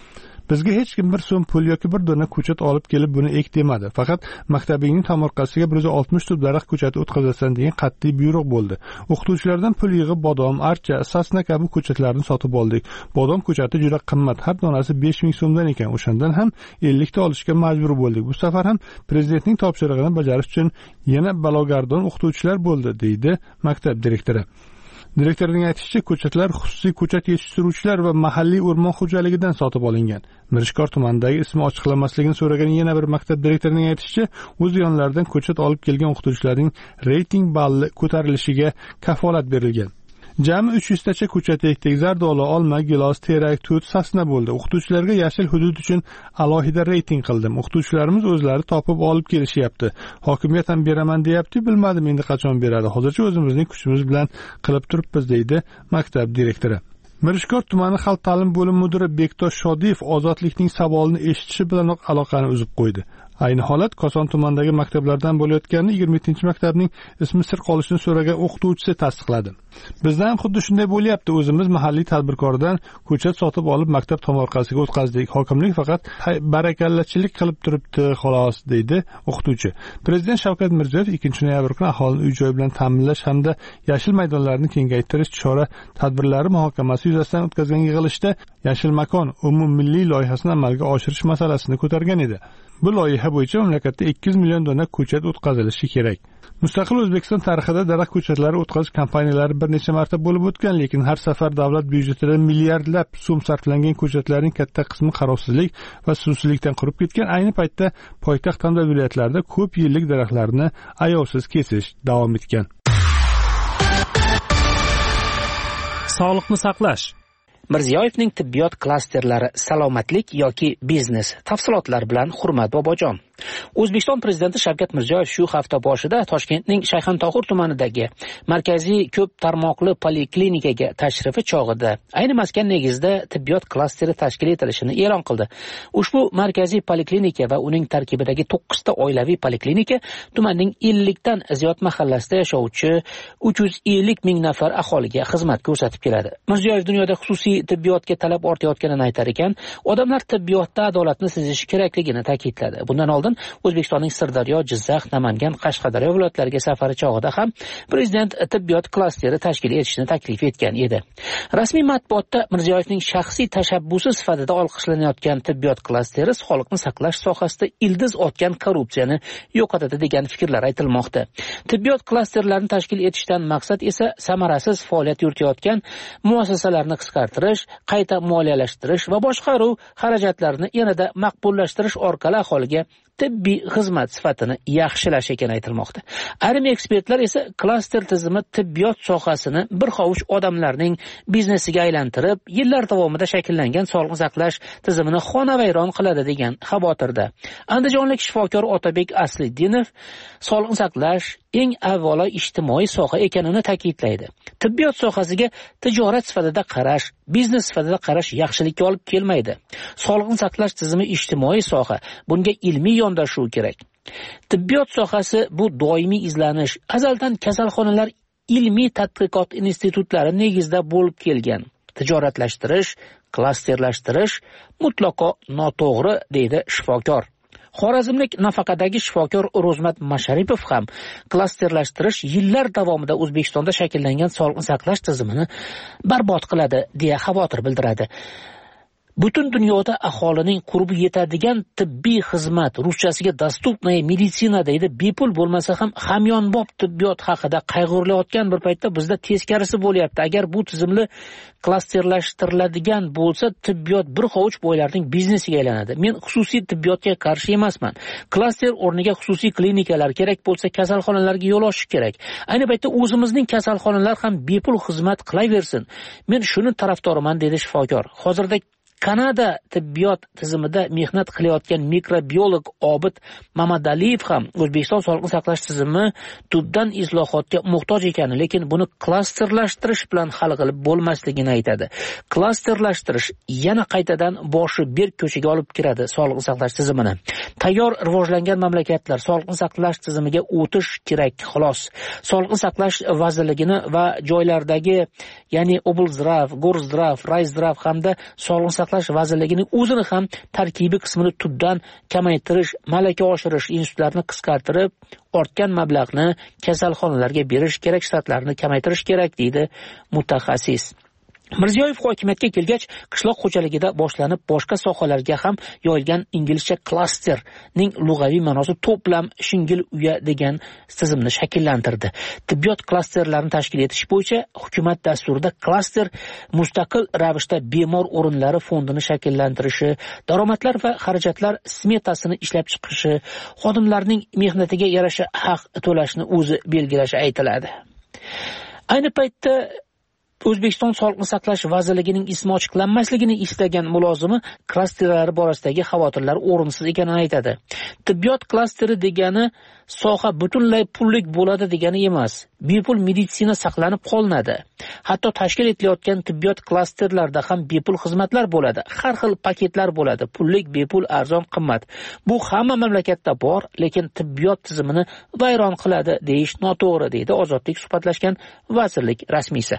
bizga hech kim bir so'm pul yoki bir dona ko'chat olib kelib buni ek demadi. Faqat maktabingning tomorqasiga bir yuz oltmish tup daraxt ko'chati o'tkazasan degan qat'iy buyruq bo'ldi. O'qituvchilardan pul yig'ib bodom, archa, sasna kabi ko'chatlarni sotib oldik. Bodom ko'chati juda qimmat, har donasi besh ming so'mdan ekan. O'shandan ham ellik ta olishga majbur bo'ldik. Bu safar ham prezidentning topshirig'ini bajarish uchun yana balogardon o'qituvchilar bo'ldi, deydi maktab direktori. Direktorning aytishicha, ko'chatlar xususiy ko'chat yetishtiruvchilar va mahalliy o'rmon xo'jaligidan sotib olingan. Mirishkor tumanidagi ismi ochiqlanmasligini so'ragan yana bir maktab direktorining aytishicha, o'z yonlaridan ko'chat olib kelgan o'qituvchilarning reyting balli ko'tarilishiga kafolat berilgan. Jami uch yuz tacha ko'chat ekdik, zardoli, olma, gilos, terak, tut, sasna bo'ldi. O'qituvchilarga yashil hudud uchun alohida reyting qildim. O'qituvchilarimiz o'zlari topib olib kelishyapti. Hokimiyat ham beraman deyapti, bilmadim endi qachon beradi. Hozircha o'zimizning kuchimiz bilan qilib turibmiz, deydi maktab direktori. Mirishkor tumani xalq ta'lim bo'limi mudiri Bektosh Shodiyev ozodlikning savolini eshitishi bilanoq aloqani uzib qo'ydi. Ayni holat Koson tumanidagi maktablardan bo'layotganini yigirma yettinchi maktabning ismi sir qolishini so'ragan o'qituvchisi tasdiqladi. Bizdan xuddi shunday bo'lyapti. O'zimiz mahalliy tadbirkordan ko'chat sotib olib maktab tomorqasiga o'tkazdik. Hokimlik faqat barakallachilik qilib turibdi, xolos, deydi o'qituvchi. Prezident Shavkat Mirziyoyev ikkinchi noyabr kuni aholini uy-joy bilan ta'minlash hamda yashil maydonlarni kengaytirish chora-tadbirlari muhokamasi yuzasidan o'tkazgan yig'ilishda yashil makon umummilliy loyihasini amalga oshirish masalasini ko'targan edi. Bu loyiha bo'yicha mamlakatda ikki yuz million dona ko'chat o'tkazilishi kerak. Mustaqil O'zbekiston tarixida daraxt ko'chatlari o'tkazish kampaniyalari bir necha marta bo'lib o'tgan, lekin har safar davlat byudjetidan milliardlab so'm sarflangan ko'chatlarning katta qismi qarovsizlik va suvsizlikdan qurib ketgan. Ayni paytda poytaxt hamda viloyatlarda ko'p yillik daraxtlarni ayovsiz kesish davom etgan. Sog'liqni saqlash. Mirziyoyevning tibbiyot klasterlari salomatlik yoki biznes tafsilotlari bilan Hurmat Bobojon. O'zbekiston prezidenti Shavkat Mirziyoyev shu hafta boshida Toshkentning Shayxontohur tumanidagi markaziy ko'p tarmoqli poliklinikaga tashrifi chog'ida ayni maskan negizida tibbiyot klasteri tashkil etilishini e'lon qildi. Ushbu markaziy poliklinika va uning tarkibidagi to'qqiz ta oilaviy poliklinika tumanning ellik dan ziyod mahallasida yashovchi uch yuz ellik ming nafar aholiga xizmat ko'rsatib keladi. Mirziyoyev dunyoda xususiy tibbiyotga talab ortayotganini aytar ekan, odamlar tibbiyotda adolatni sezishi kerakligini ta'kidladi. Bundan oldin O'zbekistonning Sirdaryo, Jizzax, Namangan, Qashqadaryo viloyatlariga safari chog'ida ham prezident tibbiyot klasteri tashkil etishni taklif etgan edi. Rasmiy matbuotda Mirziyoyevning shaxsiy tashabbusi sifatida olqishlanayotgan tibbiyot klasteri sog'liqni saqlash sohasida ildiz otgan korrupsiyani yo'qotadi degan fikrlar aytilmoqda. Tibbiyot klasterlarini tashkil etishdan maqsad esa samarasiz faoliyat yuritayotgan muassasalarni qisqartirish, qayta moliyalashtirish va boshqaruv xarajatlarini yanada maqbullashtirish orqali aholiga tibbiy xizmat sifatini yaxshilash ekani aytilmoqda. Ayrim ekspertlar esa klaster tizimi tibbiyot sohasini bir hovuch odamlarning biznesiga aylantirib, yillar davomida shakllangan sog'liqni saqlash tizimini xonavayron qiladi degan xavotirda. Andijonlik shifokor Otabek Asliddinov sog'liqni saqlash eng avvalo ijtimoiy soha ekanini ta'kidlaydi. Tibbiyot sohasiga tijorat sifatida qarash, biznes sifatida qarash yaxshilikka olib kelmaydi. Sog'liqni saqlash tizimi ijtimoiy soha, bunga ilmiy yondashuv kerak. Tibbiyot sohasi bu doimiy izlanish, azaldan kasalxonalar ilmiy tadqiqot institutlari negizida bo'lib kelgan. Tijoratlashtirish, klasterlashtirish mutlaqo noto'g'ri, deydi shifokor. Xorazmlik nafaqadagi shifokor Ro'zmat Masharipov ham klasterlashtirish yillar davomida O'zbekistonda shakllangan sog'liqni saqlash tizimini barbod qiladi deya xavotir bildiradi. Butun dunyoda aholining qurbi yetadigan tibbiy xizmat, ruschasiga dostupnaya meditsina deydi, bepul bo'lmasa ham hamyonbop tibbiyot haqida qayg'urilayotgan bir paytda bizda teskarisi bo'lyapti. Agar bu tizimli klasterlashtiriladigan bo'lsa, tibbiyot bir hovuch boylarning biznesiga aylanadi. Men xususiy tibbiyotga qarshi emasman. Klaster o'rniga xususiy klinikalar kerak bo'lsa, kasalxonalarga yo'l ochish kerak. Ayni paytda o'zimizning kasalxonalar ham bepul xizmat qilaversin. Men shuni tarafdoriman, dedi shifokor. Hozirda Kanada tibbiyot tizimida mehnat qilayotgan mikrobiolog Obid Mamadaliyev ham O'zbekiston sog'liqni saqlash tizimi tubdan islohotga muhtoj ekanini, lekin buni klasterlashtirish bilan hal qilib bo'lmasligini aytadi. Klasterlashtirish yana qaytadan boshi berk ko'chaga olib kiradi sog'liqni saqlash tizimini. Tayyor rivojlangan mamlakatlar sog'liqni saqlash tizimiga o'tish kerak xolos. Sog'liqni saqlash vazirligini va joylardagi, ya'ni Oblzdrav, Gorzdrav, Rayzdrav hamda sog'liqni saqlash vazirligining o'zini ham tarkibiy qismini tubdan kamaytirish, malaka oshirish, institutlarni qisqartirib, ortgan mablag'ni kasalxonalarga berish kerak, shtatlarni kamaytirish kerak deydi mutaxassis. Mirziyoyev hokimiyatga kelgach, qishloq xo'jaligida boshlanib boshqa sohalarga ham yoyilgan inglizcha klasterning lug'aviy ma'nosi to'plam shingil uya degan tizimni shakllantirdi. Tibbiyot klasterlarini tashkil etish bo'yicha hukumat dasturida klaster mustaqil ravishda bemor o'rinlari fondini shakllantirishi, daromadlar va xarajatlar smetasini ishlab chiqishi, xodimlarning mehnatiga yarasha haq to'lashni o'zi belgilashi aytiladi. Ayni paytda O'zbekiston Sog'liqni saqlash vazirligining ismi ochiqlanmasligini istagan mulozimi klasterlari borasidagi xavotirlar o'rinsiz ekanini aytadi. Tibbiyot klasteri degani soha butunlay pullik bo'ladi degani emas. Bepul meditsina saqlanib qolinadi. Hatto tashkil etilayotgan tibbiyot klasterlarida ham bepul xizmatlar bo'ladi. Har xil paketlar bo'ladi. Pullik, bepul, arzon, qimmat. Bu hamma mamlakatda bor, lekin tibbiyot tizimini vayron qiladi deyish noto'g'ri deydi Ozodlik suhbatlashgan vazirlik rasmiysi.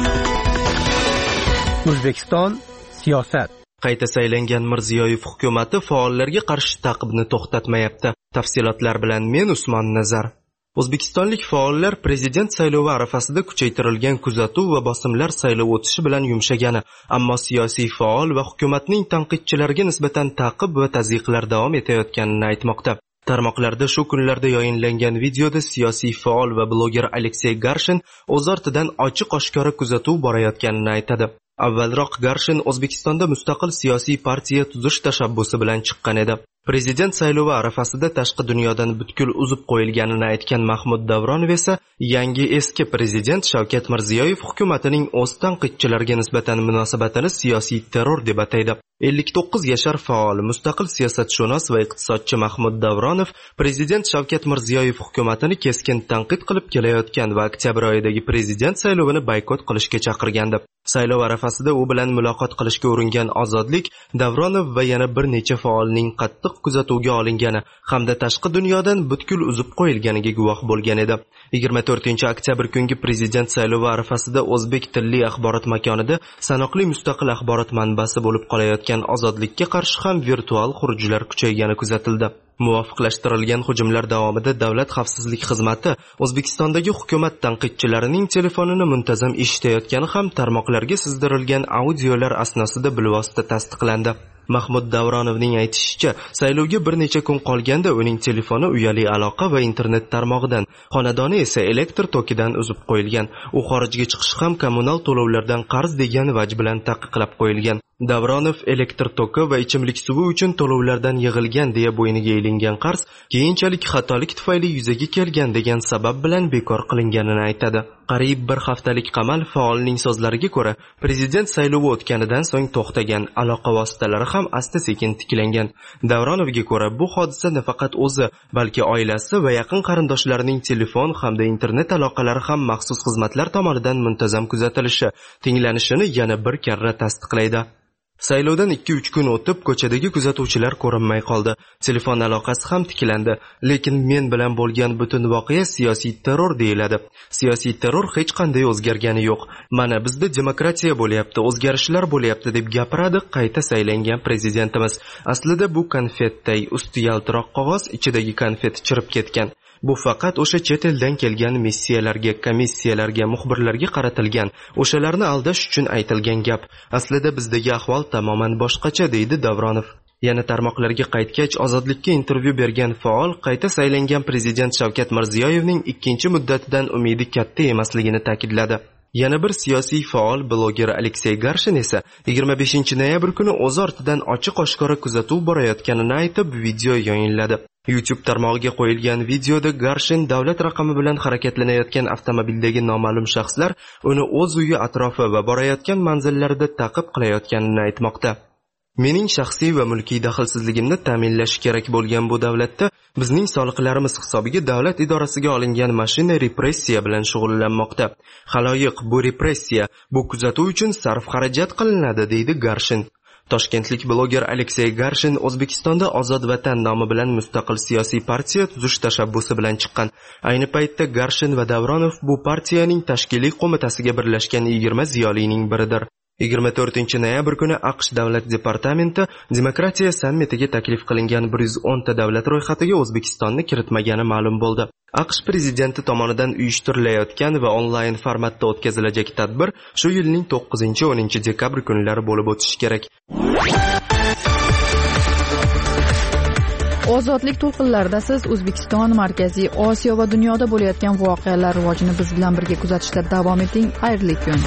O'zbekiston siyosat. Qayta saylangan Mirziyoyev hukumatı faollarga qarshi ta'qibni to'xtatmayapti. Tafsilotlar bilan men Usmon Nazar. O'zbekistonlik faollar prezident saylovi arafasida kuchaytirilgan kuzatuv va bosimlar saylov o'tishi bilan yumshagani, ammo siyosiy faol va hukumatning tanqidchilariga nisbatan ta'qib va tazyiqlar davom etayotganini aytmoqda. Tarmoqlarda shu kunlarda yayinlangan videoda siyosiy faol va bloger Aleksey Garshin o'z ortidan ochiq-oshkora kuzatuv borayotganini aytadi. Avvalroq Garshin O'zbekistonda mustaqil siyosiy partiya tuzish tashabbusi bilan chiqqan edi. Prezident saylovi arafasida tashqi dunyodan butkul uzib qo'yilganini aytgan Mahmud Davronov esa yangi eski prezident Shavkat Mirziyoyev hukumatining o'z tanqidchilariga nisbatan munosabatini siyosiy terror deb ataydi. ellik to'qqiz yashar faol, mustaqil siyosatshunos va iqtisodchi Mahmud Davronov prezident Shavkat Mirziyoyev hukumatini keskin tanqid qilib kelayotgan va oktyabr oyidagi prezident saylovini boykot qilishga chaqirgandi. Saylov arafasida u bilan muloqot qilishga uringan Ozodlik, Davronov va yana bir necha faolning qattiq kuzatuvga olingani hamda tashqi dunyodan butkul uzib qo'yilganiga guvoh bo'lgan edi. yigirma to'rtinchi oktyabr kungi prezident saylovi arafasida o'zbek tilli axborot makonida sanoqli mustaqil axborot manbasi bo'lib qolayotgan Ozodlikka qarshi ham virtual xurujlar kuchaygani kuzatildi. Muvofiqlashtirilgan hujumlar davomida Davlat xavfsizlik xizmati O'zbekistondagi hukumat tanqidchilarining telefonini muntazam eshitayotgani ham tarmoqlarga sizdirilgan audiolar asnosida bilvosita tasdiqlandi. Mahmud Davronovning aytishicha, saylovga bir necha kun qolganda uning telefoni uyali aloqa va internet tarmog'idan, xonadoni esa elektr tokidan uzib qo'yilgan. U xorijga chiqish ham kommunal to'lovlardan qarz degan vaj bilan taqiqlab qo'yilgan. Davronov elektr toki va ichimlik suvi uchun to'lovlardan yig'ilgan deya bo'yniga ilingan qarz keyinchalik xatolik tufayli yuzaga kelgan degan sabab bilan bekor qilinganini aytadi. Qariyb bir haftalik qamal faolning so'zlariga ko'ra, prezident saylovi o'tganidan so'ng to'xtagan, aloqa vositalari ham asta-sekin tiklangan. Davronovga ko'ra, bu hodisa nafaqat o'zi, balki oilasi va yaqin qarindoshlarining telefon hamda internet aloqalari ham maxsus xizmatlar tomonidan muntazam kuzatilishi, tinglanishini yana bir karra tasdiqlaydi. Saylovdan ikki uch kun o'tib, ko'chadagi kuzatuvchilar ko'rinmay qoldi. Telefon aloqasi ham tiklandi. Lekin men bilan bo'lgan butun voqea siyosiy terror deyiladi. Siyosiy terror hech qanday o'zgargani yo'q. Mana bizda demokratiya bo'lyapti, o'zgarishlar bo'lyapti deb gapiradi qayta saylangan prezidentimiz. Aslida bu konfetday, usti yaltiroq qog'oz, ichidagi konfet chirib ketgan. Bu faqat o'sha chet eldan kelgan missiyalarga, komissiyalarga, muxbirlarga qaratilgan, o'shalarni aldash uchun aytilgan gap. Aslida bizdagi ahvol tamoman boshqacha, deydi Davronov. Yana tarmoqlarga qaytgach, Ozodlikka intervyu bergan faol qayta saylangan prezident Shavkat Mirziyoyevning ikkinchi muddatidan umidi katta emasligini ta'kidladi. Yana bir siyosiy faol bloger Aleksey Garshin esa yigirma beshinchi noyabr kuni o'z ortidan ochiq-oshkora kuzatuv borayotganini aytib video yayinladi. YouTube tarmog'iga qo'yilgan videoda Garshin davlat raqami bilan harakatlanayotgan avtomobildagi noma'lum shaxslar uni o'z uyi atrofi va borayotgan manzillarida ta'qib qilayotganini aytmoqda. Mening shaxsiy va mulkiy daxlsizligimni ta'minlash kerak bo'lgan bu davlatda bizning soliqlarimiz hisobiga davlat idorasiga olingan mashina repressiya bilan shug'ullanmoqda. Xaloyiq, bu repressiya, bu kuzatuv uchun sarf xarajat qilinadi, deydi Garshin. Toshkentlik bloger Aleksey Garshin O'zbekistonda Ozod Vatan nomi bilan mustaqil siyosiy partiya tuzish tashabbusi bilan chiqqan. Ayni paytda Garshin va Davronov bu partiyaning tashkiliy qo'mitasiga birlashgan yigirma ziyolining biridir. yigirma to'rtinchi noyabr kuni AQSh Davlat departamenti Demokratiya sammitiga taklif qilingan bir yuz o'n ta davlat ro'yxatiga O'zbekistonni kiritmagani ma'lum bo'ldi. AQSh prezidenti tomonidan uyushtirilayotgan va onlayn formatda o'tkazilajak tadbir shu yilning to'qqizinchi o'ninchi dekabr kunlari bo'lib o'tishi kerak. Ozodlik to'lqinlarida siz O'zbekiston, Markaziy Osiyo va dunyoda bo'layotgan voqealar rivojini biz bilan birga kuzatishda davom eting. Xayrli kun.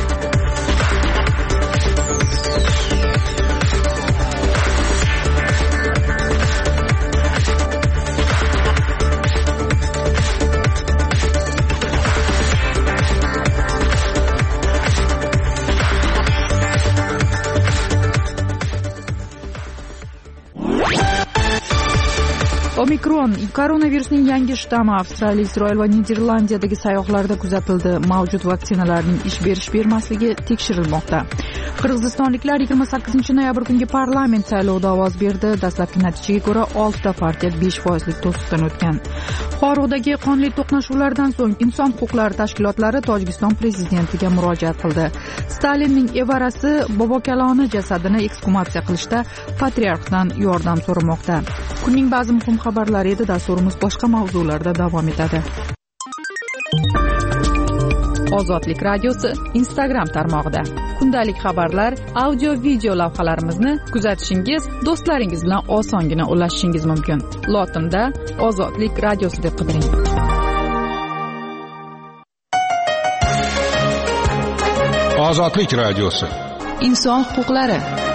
Omikron koronavirusning yangi shtammi Avstraliya, Isroil va Niderlandiyadagi sayyohlarda kuzatildi. Mavjud vaksinalarning ish berish bermasligi tekshirilmoqda. Qirg'izistonliklar yigirma sakkizinchi noyabr kungi parlament saylovida ovoz berdi. Dastlabki natijaga ko'ra oltita partiya besh foizlik to'siqdan o'tgan. Xorug'dagi qonli to'qnashuvlardan so'ng inson huquqlari tashkilotlari Tojikiston prezidentiga murojaat qildi. Stalinning evarasi bobokaloni jasadini eksgumatsiya qilishda patriarxdan yordam so'ramoqda. Kunning ba'zi muhim xabarlari edi. Dasturimiz boshqa mavzularda davom etadi. Ozodlik radiosi Instagram tarmog'ida kundalik xabarlar, audio video lavhalarimizni kuzatishingiz, do'stlaringiz bilan osongina ulashishingiz mumkin. Lotinda Ozodlik radiosi deb qidiring. Ozodlik radiosi. Inson huquqlari.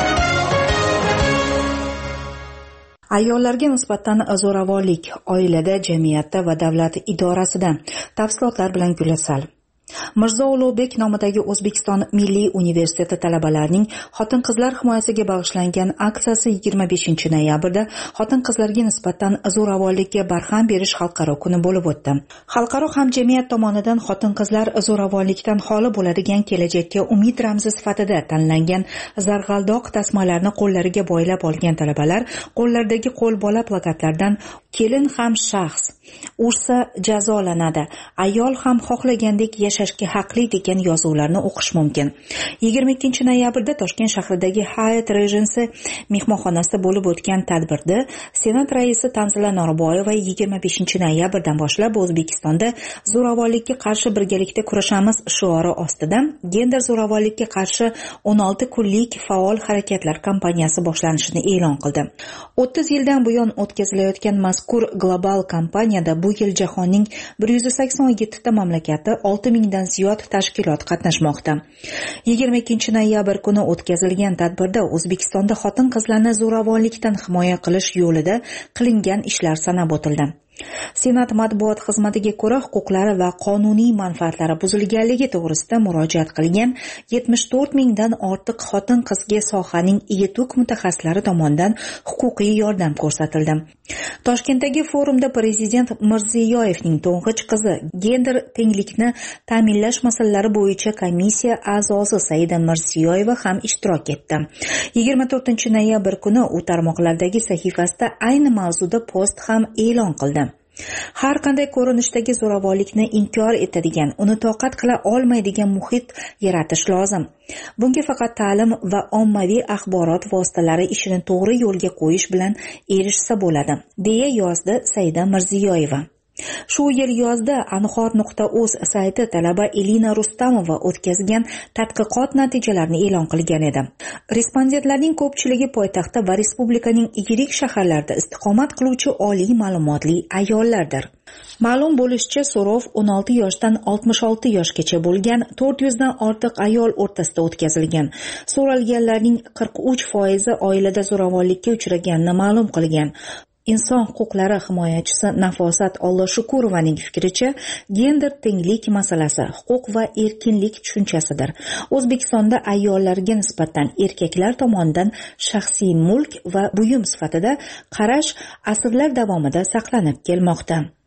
Ayollarga nisbatan zo'ravonlik oilada, jamiyatda va davlat idorasida. Tafsilotlar bilan Gulasal. Mirzo Ulug'bek nomidagi O'zbekiston Milliy universiteti talabalarining xotin-qizlar himoyasiga bag'ishlangan aksiyasi yigirma beshinchi noyabrda xotin-qizlarga nisbatan zo'ravonlikka barham berish xalqaro kuni bo'lib o'tdi. Xalqaro hamjamiyat tomonidan xotin-qizlar zo'ravonlikdan xoli bo'ladigan kelajakka umid ramzi sifatida tanlangan zarg'aldoq tasmalarni qo'llariga boylab olgan talabalar qo'llaridagi qo'lbola plakatlardan kelin ham shaxs, ursa jazolanadi, ayol ham xohlagandek yashashga haqli degan yozuvlarni o'qish mumkin. yigirma ikkinchi noyabrda Toshkent shahridagi Hyatt Regency mehmonxonasida bo'lib o'tgan tadbirda Senat raisi Tanzila Norboyeva yigirma beshinchi noyabrdan boshlab O'zbekistonda zo'ravonlikka qarshi birgalikda kurashamiz shiori ostida gender zo'ravonlikka qarshi o'n olti kunlik faol harakatlar kampaniyasi boshlanishini e'lon qildi. o'ttiz yildan buyon o'tkazilayotgan mazkur global kampaniyada bu yil jahonning bir yuz sakson yetti ta mamlakati olti mingdan ziyod tashkilot qatnashmoqda. yigirma ikkinchi noyabr kuni o'tkazilgan tadbirda O'zbekistonda xotin-qizlarni zo'ravonlikdan himoya qilish yo'lida qilingan ishlar sanab o'tildi. Senat matbuot xizmatiga ko'ra, huquqlari va qonuniy manfaatlari buzilganligi to'g'risida murojaat qilgan yetmish to'rt mingdan ortiq xotin-qizga sohaning yetuk mutaxassislari tomonidan huquqiy yordam ko'rsatildi. Toshkentdagi forumda prezident Mirziyoyevning to'ng'ich qizi gender tenglikni ta'minlash masalalari bo'yicha komissiya a'zosi Saida Mirziyoyeva ham ishtirok etdi. yigirma to'rtinchi noyabr kuni u tarmoqlardagi sahifasida ayni mavzuda post ham e'lon qildi. Har qanday ko'rinishdagi zo'ravonlikni inkor etadigan, uni toqat qila olmaydigan muhit yaratish lozim. Bunga faqat ta'lim va ommaviy axborot vositalari ishini to'g'ri yo'lga qo'yish bilan erishsa bo'ladi, deya yozdi Saida Mirziyoyeva. Shu yil yozda anhor nuqta uz sayti talaba Elina Rustamova o'tkazgan tadqiqot natijalarini e'lon qilgan edi. Respondentlarning ko'pchiligi poytaxtda va respublikaning yirik shaharlarida istiqomat qiluvchi oliy ma'lumotli ayollardir. Ma'lum bo'lishicha, so'rov o'n olti yoshdan oltmish olti yoshgacha bo'lgan to'rt yuz dan ortiq ayol o'rtasida o'tkazilgan. So'ralganlarning qirq uch foizi oilada zo'ravonlikka uchraganini ma'lum qilgan. Inson huquqlari himoyachisi Nafosat Ollashukurovaning fikricha, gender tenglik masalasi huquq va erkinlik tushunchasidir. O'zbekistonda ayollarga nisbatan erkaklar tomonidan shaxsiy mulk va buyum sifatida qarash asrlar davomida saqlanib kelmoqda.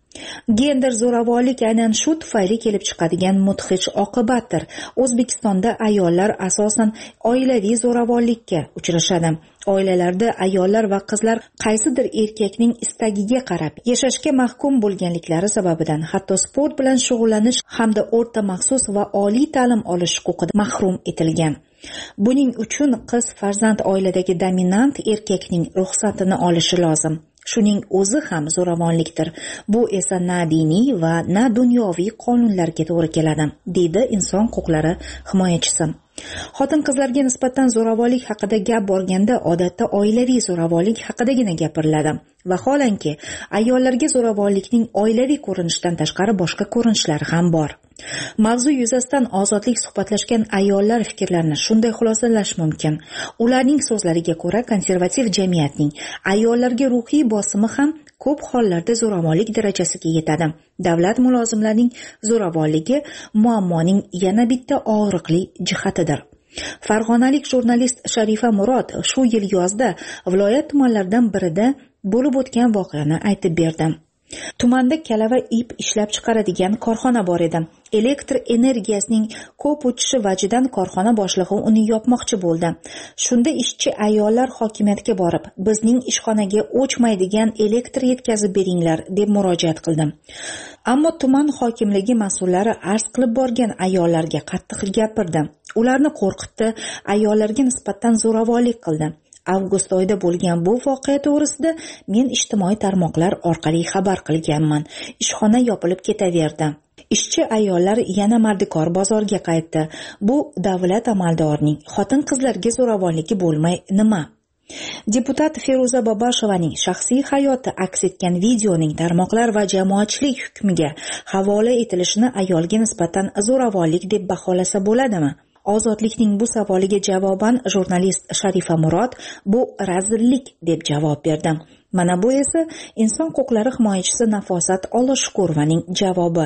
Gender zo'ravonlik aynan shu tufayli kelib chiqadigan mudhish oqibatdir. O'zbekistonda ayollar asosan oilaviy zo'ravonlikka uchrashadi. Oilalarda ayollar va qizlar qaysidir erkakning istagiga qarab yashashga mahkum bo'lganliklari sababidan hatto sport bilan shug'ullanish hamda o'rta maxsus va oliy ta'lim olish huquqidan mahrum etilgan. Buning uchun qiz farzand oiladagi dominant erkakning ruxsatini olishi lozim. Shuning o'zi ham zo'ravonlikdir. Bu esa na diniy va na dunyoviy qonunlarga to'g'ri keladi, deydi inson huquqlari himoyachisi. Xotin-qizlarga nisbatan zo'ravonlik haqida gap borganda odatda oilaviy zo'ravonlik haqidagina gapiriladi. Vaholanki, ayollarga zo'ravonlikning oilaviy ko'rinishdan tashqari boshqa ko'rinishlari ham bor. Mavzu yuzasidan ozodlik suhbatlashgan ayollar fikrlarini shunday xulosalash mumkin. Ularning so'zlariga ko'ra, konservativ jamiyatning ayollarga ruhiy bosimi ham ko'p hollarda zo'ravonlik darajasiga yetadi. Davlat mulozimlarining zo'ravonligi muammoning yana bitta og'riqli jihatidir. Farg'onalik jurnalist Sharifa Murod shu yil yozda viloyat tumanlaridan birida bo'lib o'tgan voqeani aytib berdi. Tumanda kalava ip ishlab chiqaradigan korxona bor edi. Elektr energiyasining ko'p o'tishi vajidan korxona boshlig'i uni yopmoqchi bo'ldi. Shunda ishchi ayollar hokimiyatga borib, bizning ishxonaga o'chmaydigan elektr yetkazib beringlar deb murojaat qildi. Ammo tuman hokimligi mas'ullari arz qilib borgan ayollarga qattiq gapirdi. Ularni qo'rqitdi, ayollarga nisbatan zo'ravonlik qildi. Avgust oyida bo'lgan bu voqea to'g'risida men ijtimoiy tarmoqlar orqali xabar qilganman. Ishxona yopilib ketaverdi. Ishchi ayollar yana mardikor bozorga qaytdi. Bu davlat amaldorining xotin-qizlarga zo'ravonligi bo'lmay nima? Deputat Feruza Babashovaning shaxsiy hayoti aks etgan videoning tarmoqlar va jamoatchilik hukmiga havola etilishini ayolga nisbatan zo'ravonlik deb baholasa bo'ladimi? Ozodlikning bu savoliga javoban jurnalist Sharifa Murod bu razillik deb javob berdi. Mana bu esa inson huquqlari himoyachisi Nafosat Oloshukurovaning javobi.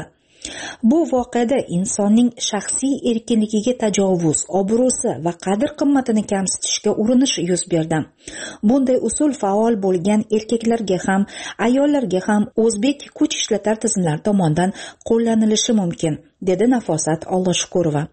Bu voqeada insonning shaxsiy erkinligiga tajovuz, obro'si va qadr-qimmatini kamsitishga urinish yuz berdi. Bunday usul faol bo'lgan erkaklarga ham, ayollarga ham o'zbek kuch ishlatar tizimlari tomonidan qo'llanilishi mumkin, dedi Nafosat Oloshukurova.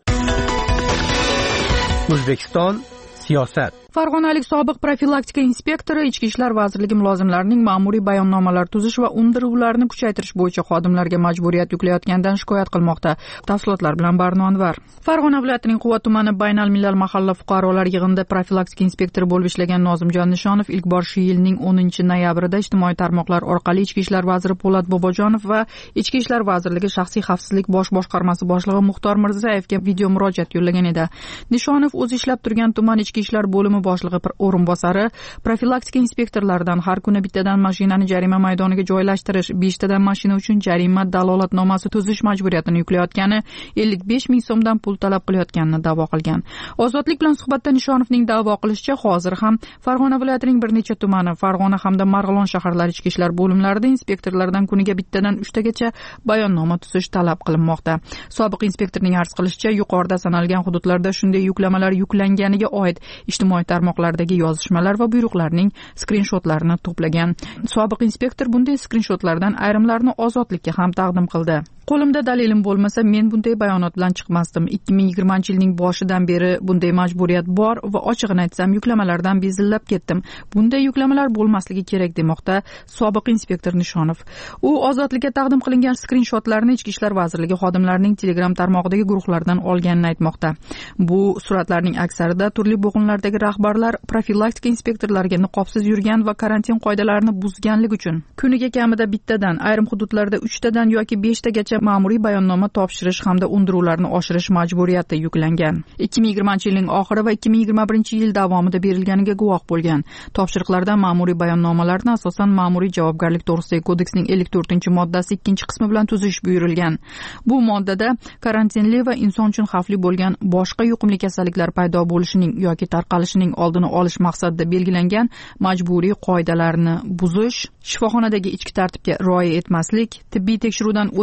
O'zbekiston siyosat. Farg'onalik sobiq profilaktika inspektori Ichki ishlar vazirligi mulozimlarining ma'muriy bayonnomalar tuzish va undiruvlarni kuchaytirish bo'yicha xodimlarga majburiyat yuklayotganidan shikoyat qilmoqda. Tafsilotlar bilan Barno Anvar. Farg'ona viloyatining Quva tumani Baynal millal mahalla fuqarolar yig'inida profilaktika inspektori bo'lib ishlagan Nozimjon Nishonov ilk bor shu yilning o'ninchi noyabrida ijtimoiy tarmoqlar orqali Ichki ishlar vaziri Po'lat Bobojonov va Ichki ishlar vazirligi shaxsiy xavfsizlik bosh boshqarmasi boshlig'i Muxtor Mirzayevga video murojaat yo'llagan edi. Nishonov o'zi ishlab turgan tuman ichki ishlar bo'limi boshlig'i o'rinbosari profilaktika inspektorlaridan har kuni bittadan mashinani jarima maydoniga joylashtirish, beshtadan mashina uchun jarima dalolatnomasi tuzish majburiyatini yuklayotgani, ellik besh ming so'mdan pul talab qilayotganini da'vo qilgan. Ozodlik bilan suhbatda Nishonovning da'vo qilishicha, hozir ham Farg'ona viloyatining bir necha tumani, Farg'ona hamda Marg'ilon shaharlari ichki ishlar bo'limlarida inspektorlardan kuniga bittadan uchtagacha bayonnoma tuzish talab qilinmoqda. Sobiq inspektorning arz qilishicha, yuqorida sanalgan hududlarda shunday yuklamalar yuklanganiga oid ijtimoiy tarmoqlardagi yozishmalar va buyruqlarning skrinshotlarini to'plagan. Sobiq inspektor bunday skrinshotlardan ayrimlarini Ozodlikka ham taqdim qildi. Qo'limda dalilim bo'lmasa, men bunday bayonot bilan chiqmasdim. ikki ming yigirmanchi yilning boshidan beri bunday majburiyat bor va ochig'ini aytsam, yuklamalardan bezillab ketdim. Bunday yuklamalar bo'lmasligi kerak, demoqda sobiq inspektor Nishonov. U Ozodlikka taqdim qilingan skrinshotlarni Ichki ishlar vazirligi xodimlarining Telegram tarmog'idagi guruhlardan olganini aytmoqda. Bu suratlarning aksarida turli bo'g'inlardagi rahbarlar profilaktika inspektorlariga niqobsiz yurgan va karantin qoidalarini buzganlik uchun kuniga kamida bittadan, ayrim hududlarda uchtadan yoki beshtagacha ma'muriy bayonnoma topshirish hamda undiruvlarni oshirish majburiyati yuklangan. ikki ming yigirmanchi yilning oxiri va ikki ming yigirma birinchi yil davomida berilganiga guvoh bo'lgan. Topshiriqlarda ma'muriy bayonnomalarni asosan ma'muriy javobgarlik to'g'risidagi kodeksning ellik to'rtinchi moddasi ikkinchi qismi bilan tuzish buyurilgan. Bu moddada karantinli va inson uchun xavfli bo'lgan boshqa yuqumli kasalliklar paydo bo'lishining yoki tarqalishining oldini olish maqsadida belgilangan majburiy qoidalarni buzish, shifoxonadagi ichki tartibga rioya etmaslik, tibbiy tekshiruvdan o'tish va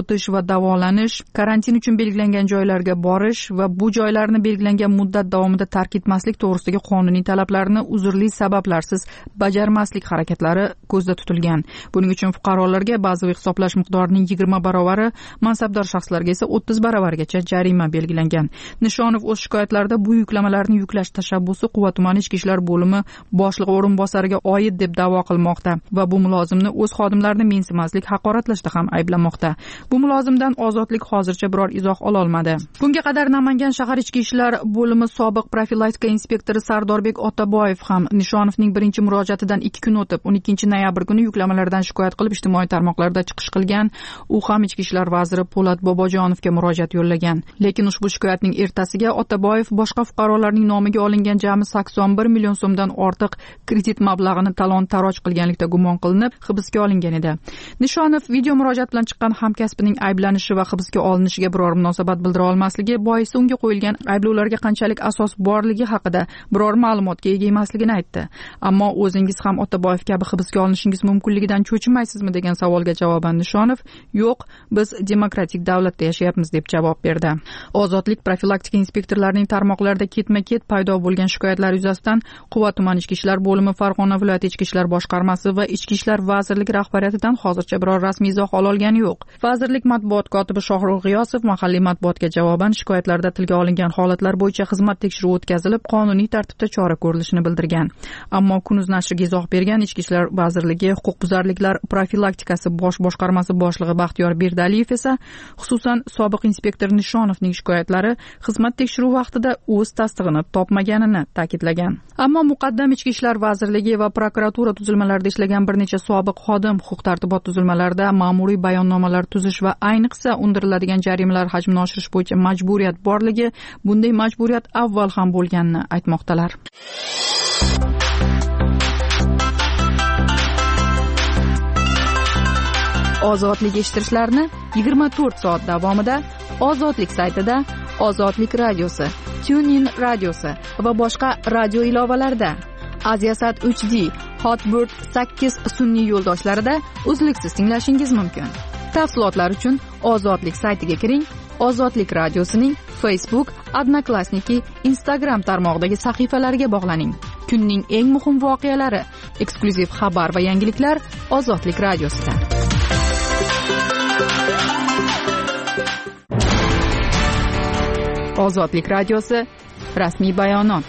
davolanish, karantin uchun belgilangan joylarga borish va bu joylarni belgilangan muddat davomida tark etmaslik to'g'risidagi qonuniy talablarni uzrli sabablarsiz bajarmaslik harakatlari ko'zda tutilgan. Buning uchun fuqarolarga bazaviy hisoblash miqdorining yigirma barovari, mansabdor shaxslarga esa o'ttiz barobargacha jarima belgilangan. Nishonov o'z shikoyatlarida bu yuklamalarni yuklash tashabbusi Quva tumani ichki ishlar bo'limi boshlig'i o'rinbosariga oid deb da'vo qilmoqda va bu mulozimni o'z xodimlarini mensimaslik, haqoratlashda ham ayblamoqda. Bu mulozimdan Ozodlik hozircha biror izoh ola olmadi. Bunga qadar Namangan shahar ichki ishlar bo'limi sobiq profilaktika inspektori Sardorbek Otaboyev ham Nishonovning birinchi murojaatidan ikki kun o'tib, o'n ikkinchi noyabr kuni yuklamalardan shikoyat qilib ijtimoiy tarmoqlarda chiqish qilgan. U ham ichki ishlar vaziri Po'lat Bobojonovga murojaat yo'llagan. Lekin ushbu shikoyatning ertasiga Otaboyev boshqa fuqarolarning nomiga olingan jami sakson bir million so'mdan ortiq kredit mablag'ini talon-taroj qilganlikda gumon qilinib hibsga olingan edi. Nishonov video murojaat bilan chiqqan hamkasbining ayblanishi va hibsga olinishiga biror munosabat bildira olmasligi boisi unga qo'yilgan ayblovlarga qanchalik asos borligi haqida biror ma'lumotga ega emasligini aytdi. Ammo o'zingiz ham Otaboyev kabi hibsga olinishingiz mumkinligidan cho'chimaysizmi degan savolga javoban Nishonov, "Yo'q, biz demokratik davlatda yashayapmiz" deb javob berdi. Ozodlik profilaktika inspektorlarining tarmoqlarda ketma-ket paydo bo'lgan shikoyatlar yuzasidan Quva tumani ichki ishlar bo'limi, Farg'ona viloyati ichki ishlar boshqarmasi va ichki ishlar vazirligi rahbariyatidan hozircha biror rasmiy izoh ola olgani yo'q. Vazirlik matbuot kotibi Shohrux G'iyosov mahalliy matbuotga javoban shikoyatlarda tilga olingan holatlar bo'yicha xizmat tekshiruvi o'tkazilib, qonuniy tartibda chora ko'rilishini bildirgan. Ammo Kunuz nashriga izoh bergan Ichki ishlar vazirligi huquqbuzarliklar profilaktikasi bosh boshqarmasi boshlig'i Baxtiyor Berdaliyev esa xususan sobiq inspektor Nishonovning shikoyatlari xizmat tekshiruvi vaqtida o'z tasdig'ini topmaganini ta'kidlagan. Ammo muqaddam Ichki ishlar vazirligi va prokuratura tuzilmalarida ishlagan bir necha sobiq xodim huquq-tartibot tuzilmalarida ma'muriy bayonnomalar tuzish va ayniqsa undiriladigan jarimalar hajmini oshirish bo'yicha majburiyat borligi, bunday majburiyat avval ham bo'lganini aytmoqdalar. Ozodlik eshittirishlarni yigirma to'rt soat davomida Ozodlik saytida, Ozodlik radiosi, TuneIn radiosi va boshqa radio ilovalarida, Aziasat uch D, Hotbird sakkiz sun'iy yo'ldoshlarida uzluksiz tinglashingiz mumkin. Tafsilotlar uchun Ozodlik saytiga kiring. Ozodlik radiosining Facebook, Odnoklassniki, Instagram tarmog'idagi sahifalariga bog'laning. Kunning eng muhim voqealari, eksklyuziv xabar va yangiliklar Ozodlik radiosida. Ozodlik radiosi rasmiy bayonot.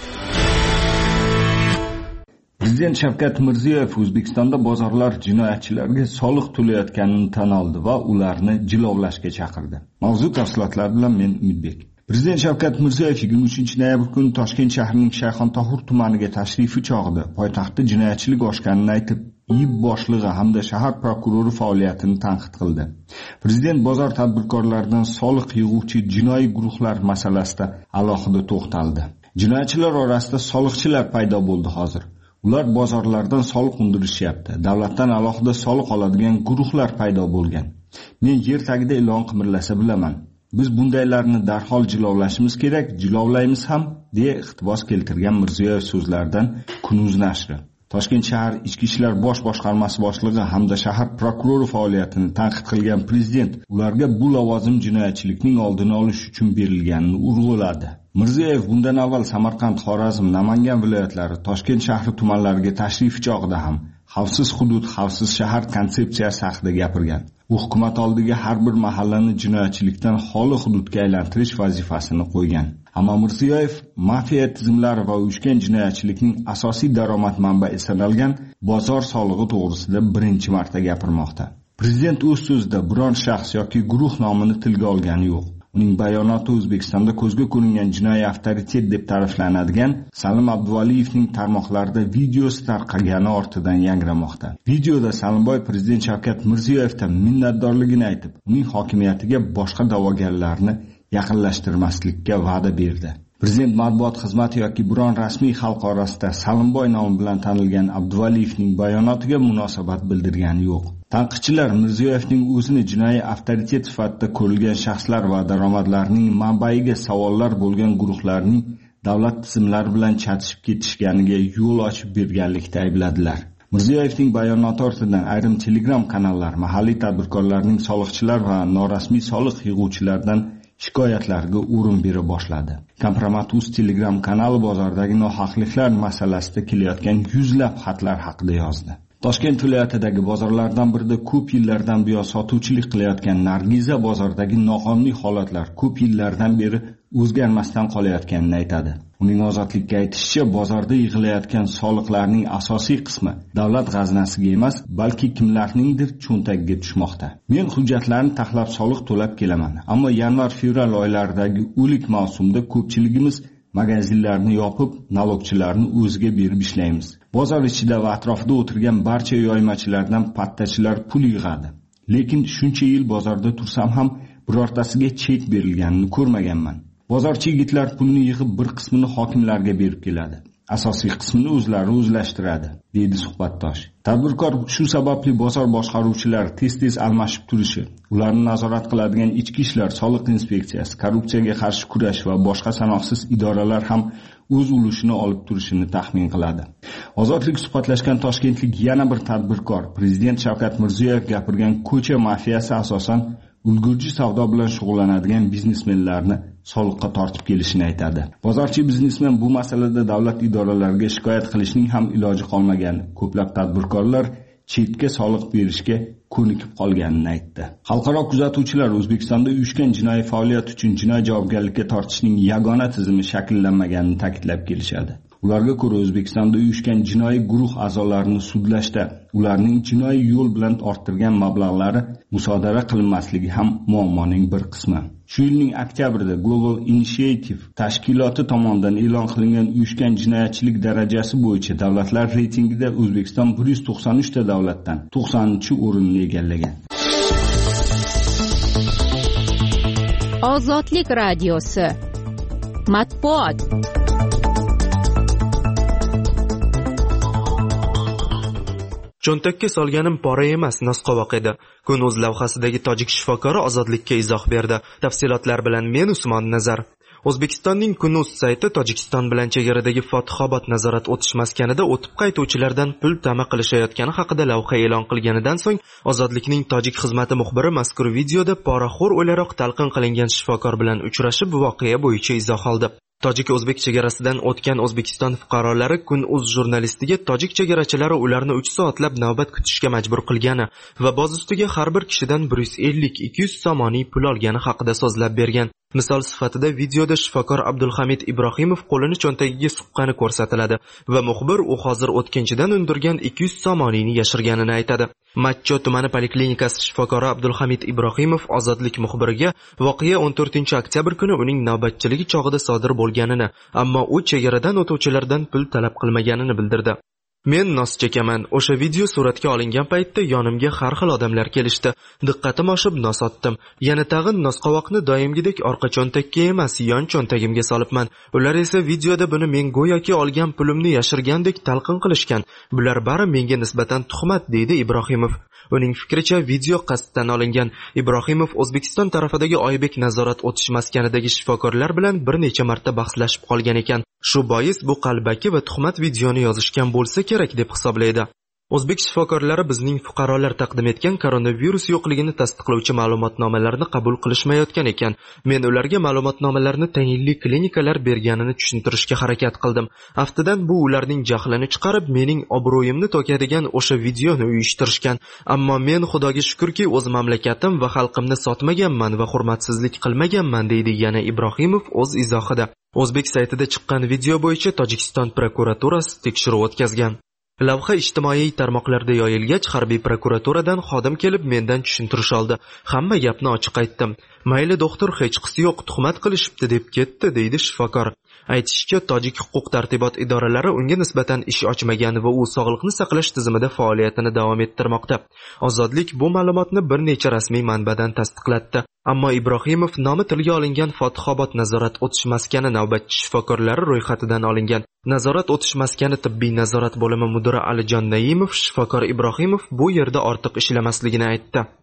Prezident Shavkat Mirziyoyev O'zbekistonda bozorlar jinoyatchilarga soliq to'layotganini tan oldi va ularni jilovlashga chaqirdi. Mavzu tafsilotlari bilan men Umidbek. Prezident Shavkat Mirziyoyev yigirma uchinchi noyabr kuni Toshkent shahrining Shayxontohur tumaniga tashrifi chog'ida poytaxtda jinoyatchilik oshganini aytib, I B boshlig'i hamda shahar prokurori faoliyatini tanqid qildi. Prezident bozor tadbirkorlaridan soliq yig'uvchi jinoiy guruhlar masalasida alohida to'xtaldi. Jinoyatchilar orasida soliqchilar paydo bo'ldi hozir. Ular bozorlardan soliq undirishyapti. Davlatdan alohida soliq oladigan guruhlar paydo bo'lgan. Men yer tagida ilon qimirlasa bilaman. Biz bundaylarni darhol jilovlashimiz kerak, jilovlaymiz ham, deya iqtibos keltirgan Mirziyoyev so'zlaridan Kunuz nashri. Toshkent shahar ichki ishlar bosh boshqarmasi boshlig'i hamda shahar prokurori faoliyatini tanqid qilgan prezident ularga bu lavozim jinoyatchilikning oldini olish uchun berilganini urg'uladi. Mirziyoyev bundan avval Samarqand, Xorazm, Namangan viloyatlari, Toshkent shahri tumanlariga tashrif chog'ida ham xavfsiz hudud, xavfsiz shahar konsepsiyasi haqida gapirgan. U hukumat oldiga har bir mahallani jinoyatchilikdan xoli hududga aylantirish vazifasini qo'ygan. Ammo Mirziyoyev mafiya tizimlari va uyushgan jinoyatchilikning asosiy daromad manbai sanalgan bozor solig'i to'g'risida birinchi marta gapirmoqda. Prezident o'z so'zida biron shaxs yoki guruh nomini tilga olgani yo'q. Uning bayonoti O'zbekistonda ko'zga ko'ringan jinoiy avtoritet deb ta'riflanadigan Salim Abduvaliyevning tarmoqlarida videosi tarqalgani ortidan yangramoqda. Videoda Salimboy prezident Shavkat Mirziyoyevdan minnatdorligini aytib, uning hokimiyatiga boshqa da'vogarlarni yaqinlashtirmaslikka va'da berdi. Prezident matbuot xizmati yoki biron rasmiy xalq orasida Salimboy nomi bilan tanilgan Abduvaliyevning bayonotiga munosabat bildirgani yo'q. Tanqidchilar Mirziyoyevning o'zini jinoiy avtoritet sifatida ko'rilgan shaxslar va daromadlarning manbaiga savollar bo'lgan guruhlarning davlat tizimlari bilan chatishib ketishganiga yo'l ochib berganlikda aybladilar. Mirziyoyevning bayonoti ortidan ayrim Telegram kanallar mahalliy tadbirkorlarning soliqchilar va norasmiy soliq yig'uvchilardan shikoyatlarga o'rin bera boshladi. Kompromat.uz Telegram kanali bozordagi nohaqliklar masalasida kelayotgan yuzlab xatlar haqida yozdi. Toshkent viloyatidagi bozorlardan birida ko'p yillardan buyon sotuvchilik qilayotgan Nargiza bozordagi noqonuniy holatlar ko'p yillardan beri o'zgarmasdan qolayotganini aytadi. Uning ozodlikka aytishicha, bozorda yig'ilayotgan soliqlarning asosiy qismi davlat g'aznasiga emas, balki kimlarningdir cho'ntagiga tushmoqda. Men hujjatlarni taxlab soliq to'lab kelaman, ammo yanvar-fevral oylaridagi o'lik mavsumda ko'pchiligimiz magazinlarni yopib, налогchilarni o'ziga berib ishlaymiz. Bozor ichida va atrofida o'tirgan barcha yoymachilardan pattachilar pul yig'adi. Lekin shuncha yil bozorda tursam ham birortasiga chek berilganini ko'rmaganman. Bozorchi yigitlar pulni yig'ib bir qismini hokimlarga berib keladi. Asosiy qismini o'zlari o'zlashtiradi, deydi suhbatdosh. Tadbirkor shu sababli bozor boshqaruvchilari tez-tez almashib turishi, ularni nazorat qiladigan ichki ishlar, soliq inspeksiyasi, korrupsiyaga qarshi kurash va boshqa sanoqsiz idoralar ham o'z ulushini olib turishini taxmin qiladi. Ozodlik suhbatlashgan toshkentlik yana bir tadbirkor, prezident Shavkat Mirziyoyev gapirgan ko'cha mafiyasi asosan ulgurji savdo bilan shug'ullanadigan biznesmenlarni soliqqa tortib kelishini aytadi. Bozorchi biznesmen bu masalada davlat idoralariga shikoyat qilishning ham iloji qolmagan. Ko'plab tadbirkorlar chetga soliq berishga ko'nikib qolganini aytdi. Xalqaro kuzatuvchilar O'zbekistonda uyushgan jinoiy faoliyat uchun jinoiy javobgarlikka tortishning yagona tizimi shakllanmaganini ta'kidlab kelishadi. Ularga ko'ra O'zbekistonda uyushgan jinoiy guruh a'zolarini sudlashda ularning jinoiy yo'l bilan orttirgan mablag'lari musodara qilinmasligi ham muammoning bir qismi. Shu yilning oktyabrida Global Initiative tashkiloti tomonidan e'lon qilingan uyushgan jinoyatchilik darajasi bo'yicha davlatlar reytingida O'zbekiston bir yuz to'qson uch ta davlatdan to'qsoninchi o'rinni egallagan. Ozodlik radiosi matbuot. Cho'ntakka solganim pora emas, nosqovoq edi. Kun.uz lavhasidagi tojik shifokori ozodlikka izoh berdi. Tafsilotlar bilan men Usmon Nazar. O'zbekistonning Kun.uz sayti Tojikiston bilan chegaradagi Fatihobod nazorat o'tish maskanida o'tib qaytuvchilardan pul tama qilishayotgani haqida lavha e'lon qilganidan so'ng Ozodlikning tojik xizmati muxbiri mazkur videoda poraxo'r o'laroq talqin qilingan shifokor bilan uchrashib, voqea bo'yicha izoh oldi. Tojik-o'zbek chegarasidan o'tgan O'zbekiston fuqarolari Kun.uz jurnalistiga tojik chegarachilari ularni uch soatlab navbat kutishga majbur qilgani va boz ustiga har bir kishidan bir yuz ellik ikki yuz somoniy pul olgani haqida so'zlab bergan. Misol sifatida videoda shifokor Abdulhamid Ibrohimov qo'lini cho'ntagiga suqqani ko'rsatiladi va muxbir u hozir o'tkinchidan undirgan ikki yuz somoniyni yashirganini aytadi. Matcho tumani poliklinikasi shifokori Abdulhamid Ibrohimov Ozodlik muxbiriga voqea o'n to'rtinchi oktyabr kuni uning navbatchiligi chog'ida sodir bo'lganini, ammo u chegaradan o'tuvchilardan pul talab qilmaganini bildirdi. Men nos chekaman. O'sha video suratga olingan paytda yonimga har xil odamlar kelishdi. Diqqatim oshib nos otdim. Yana tag'in nosqovoqni doimgidek orqa cho'ntakka emas, yon cho'ntagimga solibman. Ular esa videoda buni men go'yoki olgan pulimni yashirgandek talqin qilishgan. Bular bari menga nisbatan tuhmat, deydi Ibrohimov. Uning fikricha video qasddan olingan. Ibrohimov O'zbekiston tarafidagi Oybek nazorat o'tish maskanidagi shifokorlar bilan bir necha marta bahslashib qolgan ekan. Shu bois bu qalbaki va tuhmat videoni yozishgan bo'lsa kerak deb hisoblaydi. O'zbek shifokorlari bizning fuqarolar taqdim etgan koronavirus yo'qligini tasdiqlovchi ma'lumotnomalarni qabul qilishmayotgan ekan. Men ularga ma'lumotnomalarni tayinli klinikalar berganini tushuntirishga harakat qildim. Aftidan bu ularning jahlini chiqarib, mening obro'yimni to'kadigan o'sha videoni uyushtirishgan. Ammo men Xudoga shukrki, o'z mamlakatim va xalqimni sotmaganman va hurmatsizlik qilmaganman, deydi yana Ibrohimov o'z izohida. O'zbek saytida chiqqan video bo'yicha Tojikiston prokuraturasi tekshiruv o'tkazgan. Lavha ijtimoiy tarmoqlarda yoyilgach, harbiy prokuraturadan xodim kelib mendan tushuntirish oldi. Hamma gapni ochiq aytdim. Mayli doktor, hech qisi yo'q, tuhmat qilishibdi deb ketdi, deydi shifokor. Aytishicha, tojik huquq tartibot idoralari unga nisbatan ish ochmagan va u sog'liqni saqlash tizimida faoliyatini davom ettirmoqda. Ozodlik bu ma'lumotni bir necha rasmiy manbadan tasdiqlatdi. Ammo Ibrohimov nomi tilga olingan Fatihobod nazorat o'tish maskani navbatchi shifokorlari ro'yxatidan olingan. Nazorat o'tish maskani tibbiy nazorat bo'limi mudiri Alijon Naimov shifokor Ibrohimov bu yerda ortiq ishlamasligini aytdi.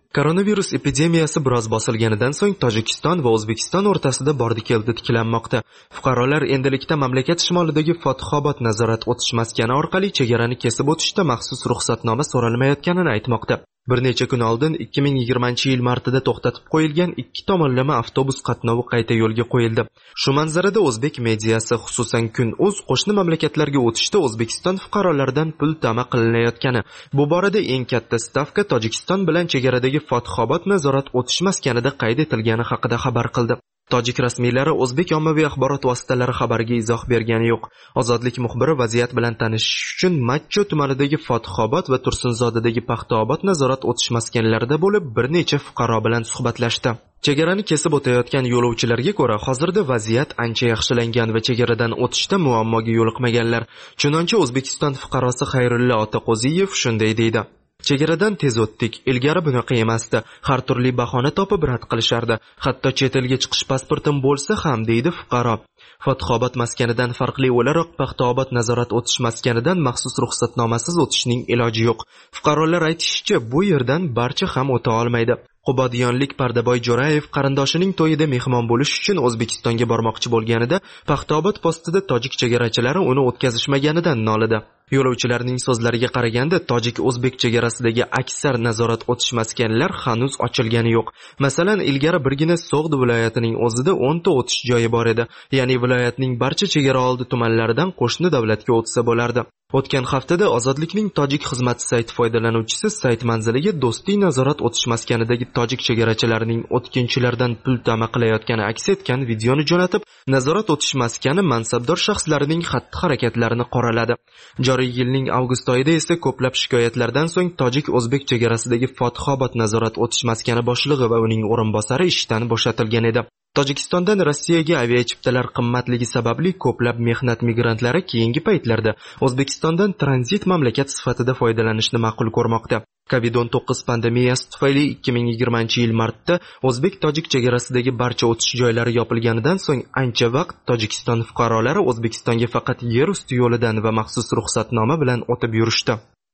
Koronavirus epidemiyasi biroz bosilganidan so'ng Tojikiston va O'zbekiston o'rtasida bordi-keldi tiklanmoqda. Fuqarolar endilikda mamlakat shimolidagi Fotihobod nazorat o'tish maskani orqali chegarani kesib o'tishda maxsus ruxsatnoma so'ralmayotganini aytmoqda. Bir necha kun oldin ikki ming yigirmanchi yil martida to'xtatib qo'yilgan ikki tomonlama avtobus qatnovi qayta yo'lga qo'yildi. Shu manzarada o'zbek mediasi, xususan Kun.uz qo'shni mamlakatlarga o'tishda O'zbekiston fuqarolaridan pul ta'ma qilinayotgani, bu borada eng katta stavka Tojikiston bilan chegaradagi Fotihobod nazorat o'tish maskanida qayd etilgani haqida xabar qildi. Tojik rasmiylari o'zbek ommaviy axborot vositalari xabariga izoh bergani yo'q. Ozodlik muxbiri vaziyat bilan tanishish uchun Matcho tumanidagi Fotihobod va Tursunzodadagi Paxtaobod nazorat o'tish maskanlarida bo'lib, bir necha fuqaro bilan suhbatlashdi. Chegarani kesib o'tayotgan yo'lovchilarga ko'ra, hozirda vaziyat ancha yaxshilangan va chegaradan o'tishda muammoga yo'liqmaganlar. Chunonchi O'zbekiston fuqarosi Xayrulla Otaqo'ziyev shunday deydi: Chegaradan tez o'tdik. Ilgari bunaqa emasdi. Har turli bahona topib rad qilishardi. Hatto chet elga chiqish pasportim bo'lsa ham, deydi fuqaro. Fotihobod maskanidan farqli o'laroq Paxtaobod nazorat o'tish maskanidan maxsus ruxsatnomasiz o'tishning iloji yo'q. Fuqarolar aytishicha, bu yerdan barcha ham o'ta olmaydi. Qubodiyonlik Pardaboy Jo'rayev qarindoshining to'yida mehmon bo'lish uchun O'zbekistonga bormoqchi bo'lganida Paxtaobod postida tojik chegarachilari uni o'tkazishmaganidan nolidi. Yo'lovchilarning so'zlariga qaraganda, tojik-o'zbek chegarasidagi aksar nazorat o'tish maskanlar hanuz ochilgani yo'q. Masalan, ilgari birgina So'g'd viloyatining o'zida o'n ta o'tish joyi bor edi. Ya'ni viloyatning barcha chegara oldi tumanlaridan qo'shni davlatga o'tsa bo'lardi. O'tgan haftada Ozodlikning tojik xizmati sayti foydalanuvchisi sayt manziliga do'stlik nazorat o'tish maskanidagi tojik chegarachilarining o'tkinchilardan pul ta'ma qilayotgani aks etgan videoni jo'natib, nazorat o'tish maskani mansabdor shaxslarining xatti-harakatlarini qoraladi. Joriy yilning avgust oyida esa ko'plab shikoyatlardan so'ng tojik-o'zbek chegarasidagi Fotihobod nazorat o'tish maskani boshlig'i va uning o'rinbosari ishdan bo'shatilgan edi. Tojikistondan Rossiyaga aviachiptalar qimmatligi sababli ko'plab mehnat migrantlari keyingi paytlarda O'zbekistondan tranzit mamlakat sifatida foydalanishni ma'qul ko'rmoqda. kovid o'n to'qqiz pandemiyasi tufayli ikki ming yigirmanchi yil martda o'zbek-tojik chegarasidagi barcha o'tish joylari yopilganidan so'ng ancha vaqt Tojikiston fuqarolari O'zbekistonga faqat yer usti yo'lidan va maxsus ruxsatnoma bilan o'tib yurishdi.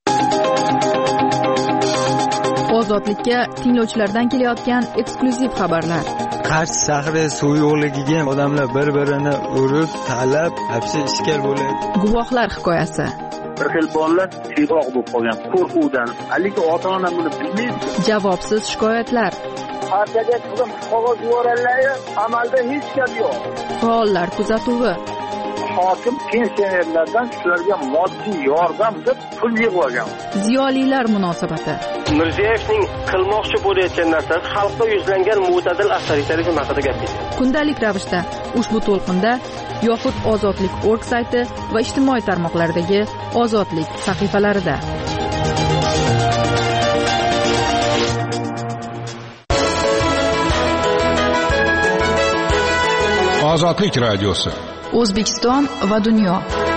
Ozodlikka tinglovchilardan kelayotgan eksklyuziv xabarlar. Qarshi shahri suv yo'ligiga odamlar bir-birini urib, talab, hapsi ishkal bo'ladi. Guvohlar hikoyasi. Bir xil bolalar siyroq bo'lib qolgan qo'rquvdan, haligi ota-ona buni bilmaydi. Javobsiz shikoyatlar. Partiyaga qizim qog'oz yuborganlar, amalda hech gap yo'q. Faollar kuzatuvi. Hokim pensionerlardan shularga moddiy yordam deb pul yig'ib olgan. Ziyolilar munosabati. Mirziyoyevning qilmoqchi bo'layotgan narsasi xalqqa yuzlangan mo'tadil avtoritarizm haqida gapirdi. Kundalik ravishda ushbu to'lqinda yoxud ozodlik точка org sayti va ijtimoiy tarmoqlardagi Ozodlik sahifalarida. Ozodlik radiosi. O'zbekiston va dunyo.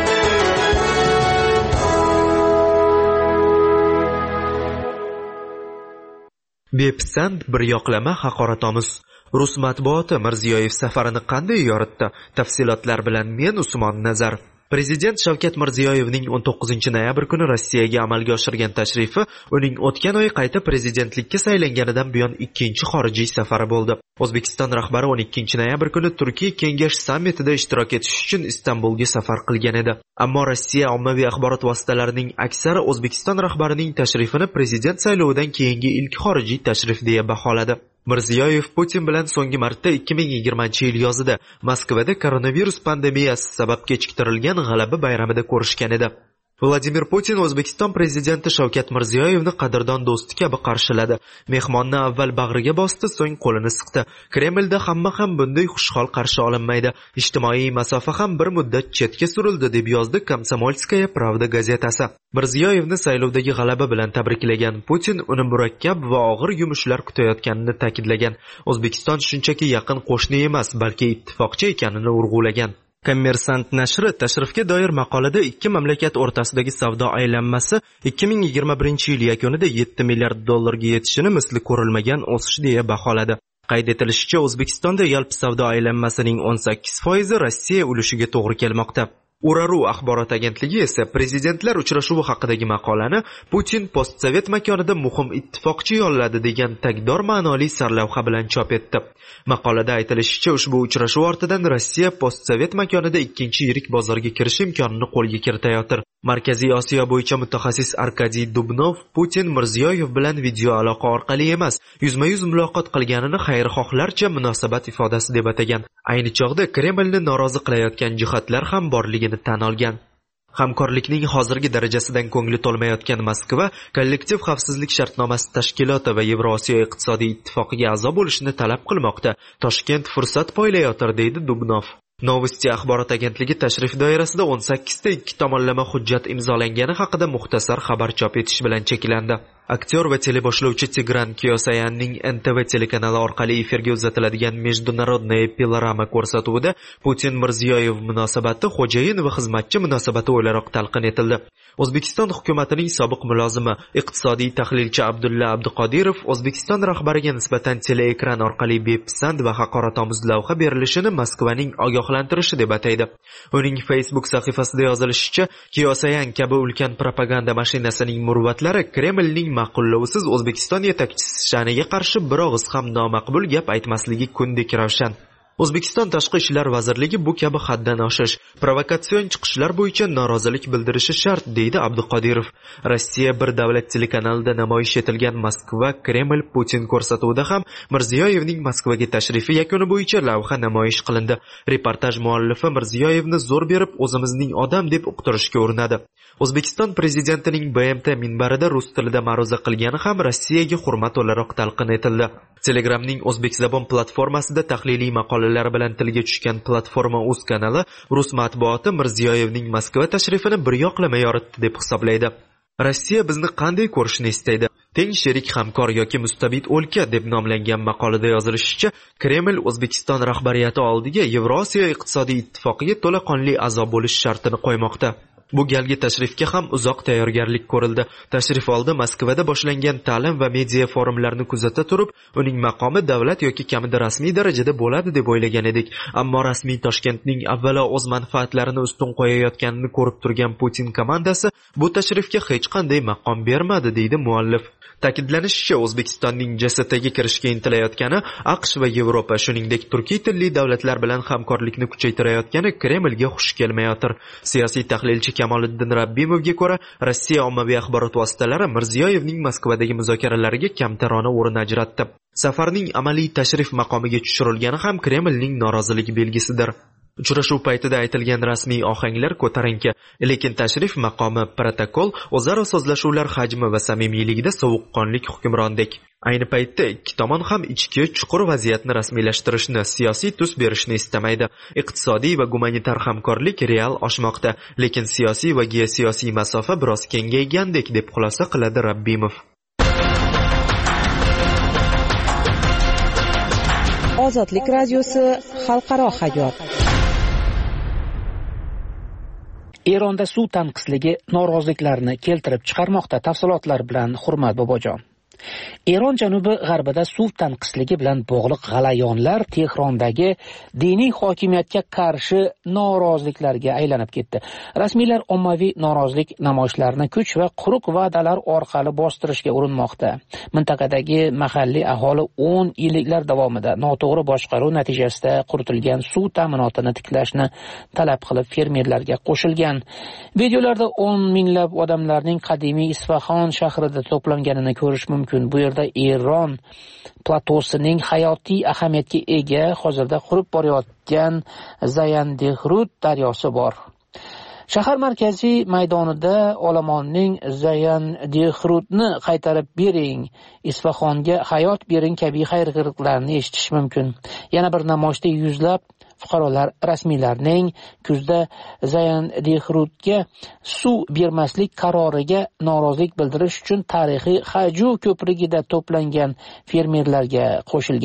Bepisand bir yoqlama haqoratomuz. Rus matbuoti Mirziyoyev safarini qanday yoritdi? Tafsilotlar bilan men Usmon Nazar. Prezident Shavkat Mirziyoyevning o'n to'qqizinchi noyabr kuni Rossiyaga amalga oshirgan tashrifi uning o'tgan oy qayta prezidentlikka saylanganidan buyon ikkinchi xorijiy safari bo'ldi. O'zbekiston rahbari o'n ikkinchi noyabr kuni Turkiy kengash sammitida ishtirok etish uchun Istanbulga safar qilgan edi. Ammo Rossiya ommaviy axborot vositalarining aksari O'zbekiston rahbarining tashrifini prezident saylovidan keyingi ilk xorijiy tashrif deya baholadi. Mirziyoyev Putin bilan so'nggi marta ikki ming yigirmanchi yil yozida Moskvada koronavirus pandemiyasi sabab kechiktirilgan G'alaba bayramida ko'rishgan edi. Vladimir Putin O'zbekiston prezidenti Shavkat Mirziyoyevni qadrdon do'sti kabi qarshiladi. Mehmonni avval bag'riga bosdi, so'ng qo'lini siqdi. Kremlda hamma ham bunday xushhol qarshi olinmaydi. Ijtimoiy masofa ham bir muddat chetga surildi, deb yozdi Komsomolskaya Pravda gazetasi. Mirziyoyevni saylovdagi g'alaba bilan tabriklagan Putin uni murakkab va og'ir yumushlar kutayotganini ta'kidlagan. O'zbekiston shunchaki yaqin qo'shni emas, balki ittifoqchi ekanini urg'ulagan. Kommersant nashri tashrifga doir maqolada ikki mamlakat o'rtasidagi savdo aylanmasi ikki ming yigirma birinchi yil yakunida yetti milliard dollarga yetishini misli ko'rilmagan o'sish deya baholadi. Qayd etilishicha, O'zbekistonda yalpi savdo aylanmasining o'n sakkiz foizi Rossiya ulushiga to'g'ri kelmoqda. Uraru axborot agentligi esa prezidentlar uchrashuvi haqidagi maqolani Putin postsovet makonida muhim ittifoqchi yolladi degan tagdor ma'noli sarlavha bilan chop etdi. Maqolada aytilishicha, ushbu uchrashuv ortidan Rossiya postsovet makonida ikkinchi yirik bozorga kirish imkonini qo'lga kiritayotir. Markaziy Osiyo bo'yicha mutaxassis Arkadiy Dubnov Putin Mirziyoyev bilan video aloqa orqali emas, yuzma-yuz muloqot qilganini xayrixohlarcha munosabat ifodasi deb atagan. Ayni chog'da Kremlni norozi qilayotgan jihatlar ham borligini tan olgan. Hamkorlikning hozirgi darajasidan ko'ngli to'lmayotgan Moskva kollektiv xavfsizlik shartnomasi tashkiloti va Yevrosiyo iqtisodiy ittifoqiga a'zo bo'lishni talab qilmoqda. Toshkent fursat poylayotir, deydi Dubnov. Novosti axborot agentligi tashrif doirasida o'n sakkizta ikki tomonlama hujjat imzolangani haqida muxtasar xabar chop etish bilan cheklandi. Aktyor va teleboshlovchi Tigran Kyosayanning N T V telekanali orqali efirga uzatiladigan Международная Pilorama ko'rsatuvida Putin Mirziyoyev munosabati xo'jayin va xizmatchi munosabati o'laroq talqin etildi. O'zbekiston hukumatining sobiq mulozimi, iqtisodiy tahlilchi Abdulla Abduqodirov O'zbekiston rahbariga nisbatan teleekran orqali bepisand va haqoratomuz lavha berilishini Moskvaning ogohlantirishi deb ataydi. Uning Facebook sahifasida yozilishicha, Kyosayan kabi ulkan propaganda mashinasining murvatlari Kremlning ma'qullovsiz O'zbekiston yetakchisi sha'niga qarshi bir og'iz ham nomaqbul gap aytmasligi kundek ravshan. O'zbekiston Tashqi ishlar vazirligi bu kabi haddan oshish, provokatsion chiqishlar bo'yicha norozilik bildirishi shart, deydi Abduqodirov. Rossiya bir davlat telekanalida namoyish etilgan Moskva Kreml Putin ko'rsatuvida ham Mirziyoyevning Moskvaga tashrifi yakuni bo'yicha lavha namoyish qilindi. Reportaj muallifi Mirziyoyevni zo'r berib o'zimizning odam deb uqtirishga urinadi. O'zbekiston prezidentining B M T minbarida rus tilida ma'ruza qilgani ham Rossiyaga hurmat o'laroq talqin etildi. Telegramning O'zbekzabon platformasida tahliliy maqolalar bilan tilga tushgan platforma Uz kanali rus matbuoti Mirziyoyevning Moskva tashrifini bir yoqlama yoritdi deb hisoblaydi. Rossiya bizni qanday ko'rishni istaydi? Teng sherik hamkor yoki mustabid o'lka deb nomlangan maqolada yozilishicha, Kreml O'zbekiston rahbariyati oldiga Yevrosiyo iqtisodiy ittifoqiga to'laqonli a'zo bo'lish shartini qo'ymoqda. Bu galgi tashrifga ham uzoq tayyorgarlik ko'rildi. Tashrif oldi Moskvada boshlangan ta'lim va media forumlarni kuzata turib, uning maqomi davlat yoki kamida rasmiy darajada bo'ladi deb o'ylagan edik. Ammo rasmiy Toshkentning avvalo o'z manfaatlarini ustun qo'yayotganini ko'rib turgan Putin komandasi bu tashrifga hech qanday maqom bermadi, deydi muallif. Ta'kidlanishicha, O'zbekistonning G S T ga kirishga intilayotgani AQSh va Yevropa, shuningdek turkiy tilli davlatlar bilan hamkorlikni kuchaytirayotgani Kremlga xush kelmayotir. Siyosiy tahlilchi Kamoliddin Rabbimovga ko'ra, Rossiya ommaviy axborot vositalari Mirziyoyevning Moskvadagi muzokaralariga kamtarona o'rin ajratdi. Safarning amaliy tashrif maqomiga tushirilgani ham Kremlning noroziligi belgisidir. Uchrashuv paytida aytilgan rasmiy ohanglar ko'tarinki, lekin tashrif maqomi, protokol, o'zaro so'zlashuvlar hajmi va samimiyligida sovuqqonlik hukmrondek. Ayni paytda ikki tomon ham ichki chuqur vaziyatni rasmiylashtirishni, siyosiy tus berishni istamaydi. Iqtisodiy va gumanitar hamkorlik real oshmoqda, lekin siyosiy va geosiyosiy masofa biroz kengaygandek deb xulosa qiladi Rabbimov. Ozodlik radiosi xalqaro hayot. Eronda suv tanqisligi noroziliklarni keltirib chiqarmoqda. Tafsilotlar bilan Hurmat Bobojon. Eron janubi g'arbida suv tanqisligi bilan bog'liq g'alayonlar Tehrondagi diniy hokimiyatga qarshi noroziliklarga aylanib ketdi. Rasmiylar ommaviy norozilik namoyishlarini kuch va quruq va'dalar orqali bostirishga urinmoqda. Mintaqadagi mahalliy aholi o'n yilliklar davomida noto'g'ri boshqaruv natijasida quritilgan suv ta'minotini tiklashni talab qilib fermerlarga qo'shilgan. Videolarda o'n minglab odamlarning qadimiy Isfahon shahrida to'planganini ko'rish mumkin. Bu yerda Eron platosining hayotiy ahamiyatga ega hozirda qurib borayotgan Zayan-Dehrut daryosi bor. Shahar markaziy maydonida olomonning Zayan-Dehrutni qaytarib bering, Isfahonga hayot bering kabi xayrixohlarni eshitish mumkin. Yana bir namoyishda yuzlab fuqarolar rasmiylarning kuzda Zayan-Dehrutga suv bermaslik qaroriga norozilik bildirish uchun tarixiy Haju ko'prigida to'plangan fermerlarga qo'shilgan.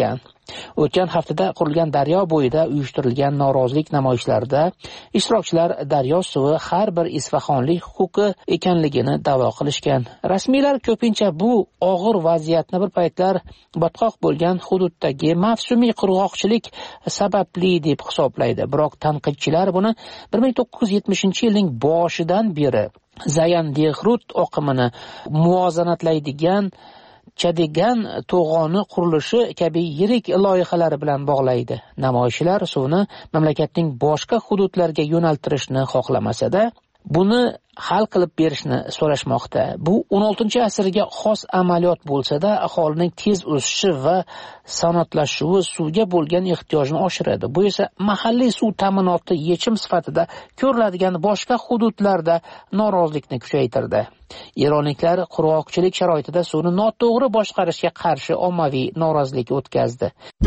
O'tgan haftada qurilgan daryo bo'yida uyushtirilgan norozilik namoyishlarida ishtirokchilar daryo suvi har bir isfahonlik huquqi ekanligini da'vo qilishgan. Rasmiylar ko'pincha bu og'ir vaziyatni bir paytlar botqoq bo'lgan hududdagi mavsumiy qurg'oqchilik sababli deb hisoblaydi. Biroq tanqidchilar buni bir ming to'qqiz yuz yetmishinchi yilning boshidan beri Zayan-Dehrut oqimini muvozanatlaydigan Chadigan to'g'oni qurilishi kabi yirik loyihalar bilan bog'laydi. Namoyishchilar suvni mamlakatning boshqa hududlariga yo'naltirishni xohlamasa-da, buni hal qilib berishni so'rashmoqda. Bu o'n oltinchi asrga xos amaliyot bo'lsa-da, aholining tez o'sishi va sanoatlashuvi suvga bo'lgan ehtiyojni oshiradi. Bu esa mahalliy suv ta'minoti yechim sifatida ko'riladigan boshqa hududlarda norozilikni kuchaytirdi. Eronliklar qurg'oqchilik sharoitida suvni noto'g'ri boshqarishga qarshi ommaviy norozilik o'tkazdi.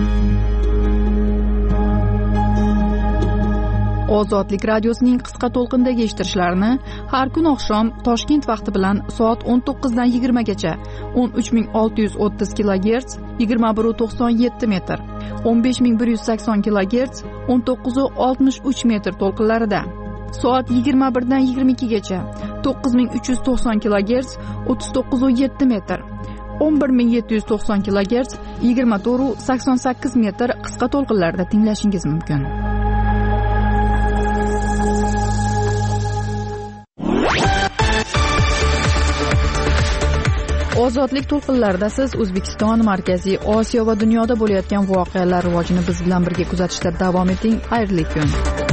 Ozodlik radiosining qisqa to'lqindagi eshittirishlarini har kun oqshom Toshkent vaqti bilan soat o'n to'qqiz dan yigirma gacha o'n uch ming olti yuz o'ttiz kilogerts yigirma bir nuqta to'qson yetti metr, o'n besh ming bir yuz sakson kilogerts o'n to'qqiz nuqta oltmish uch metr to'lqinlarida, soat yigirma bir dan yigirma ikki gacha to'qqiz ming uch yuz to'qson kilogerts o'ttiz to'qqiz nuqta yetti metr, o'n bir ming yetti yuz to'qson kilogerts yigirma to'rt nuqta sakson sakkiz metr qisqa to'lqinlarda tinglashingiz mumkin. Ozodlik to'lqinlarida siz O'zbekiston, Markaziy Osiyo va dunyoda bo'layotgan voqealar rivojini biz bilan birga kuzatishda davom eting. Xayrli kun.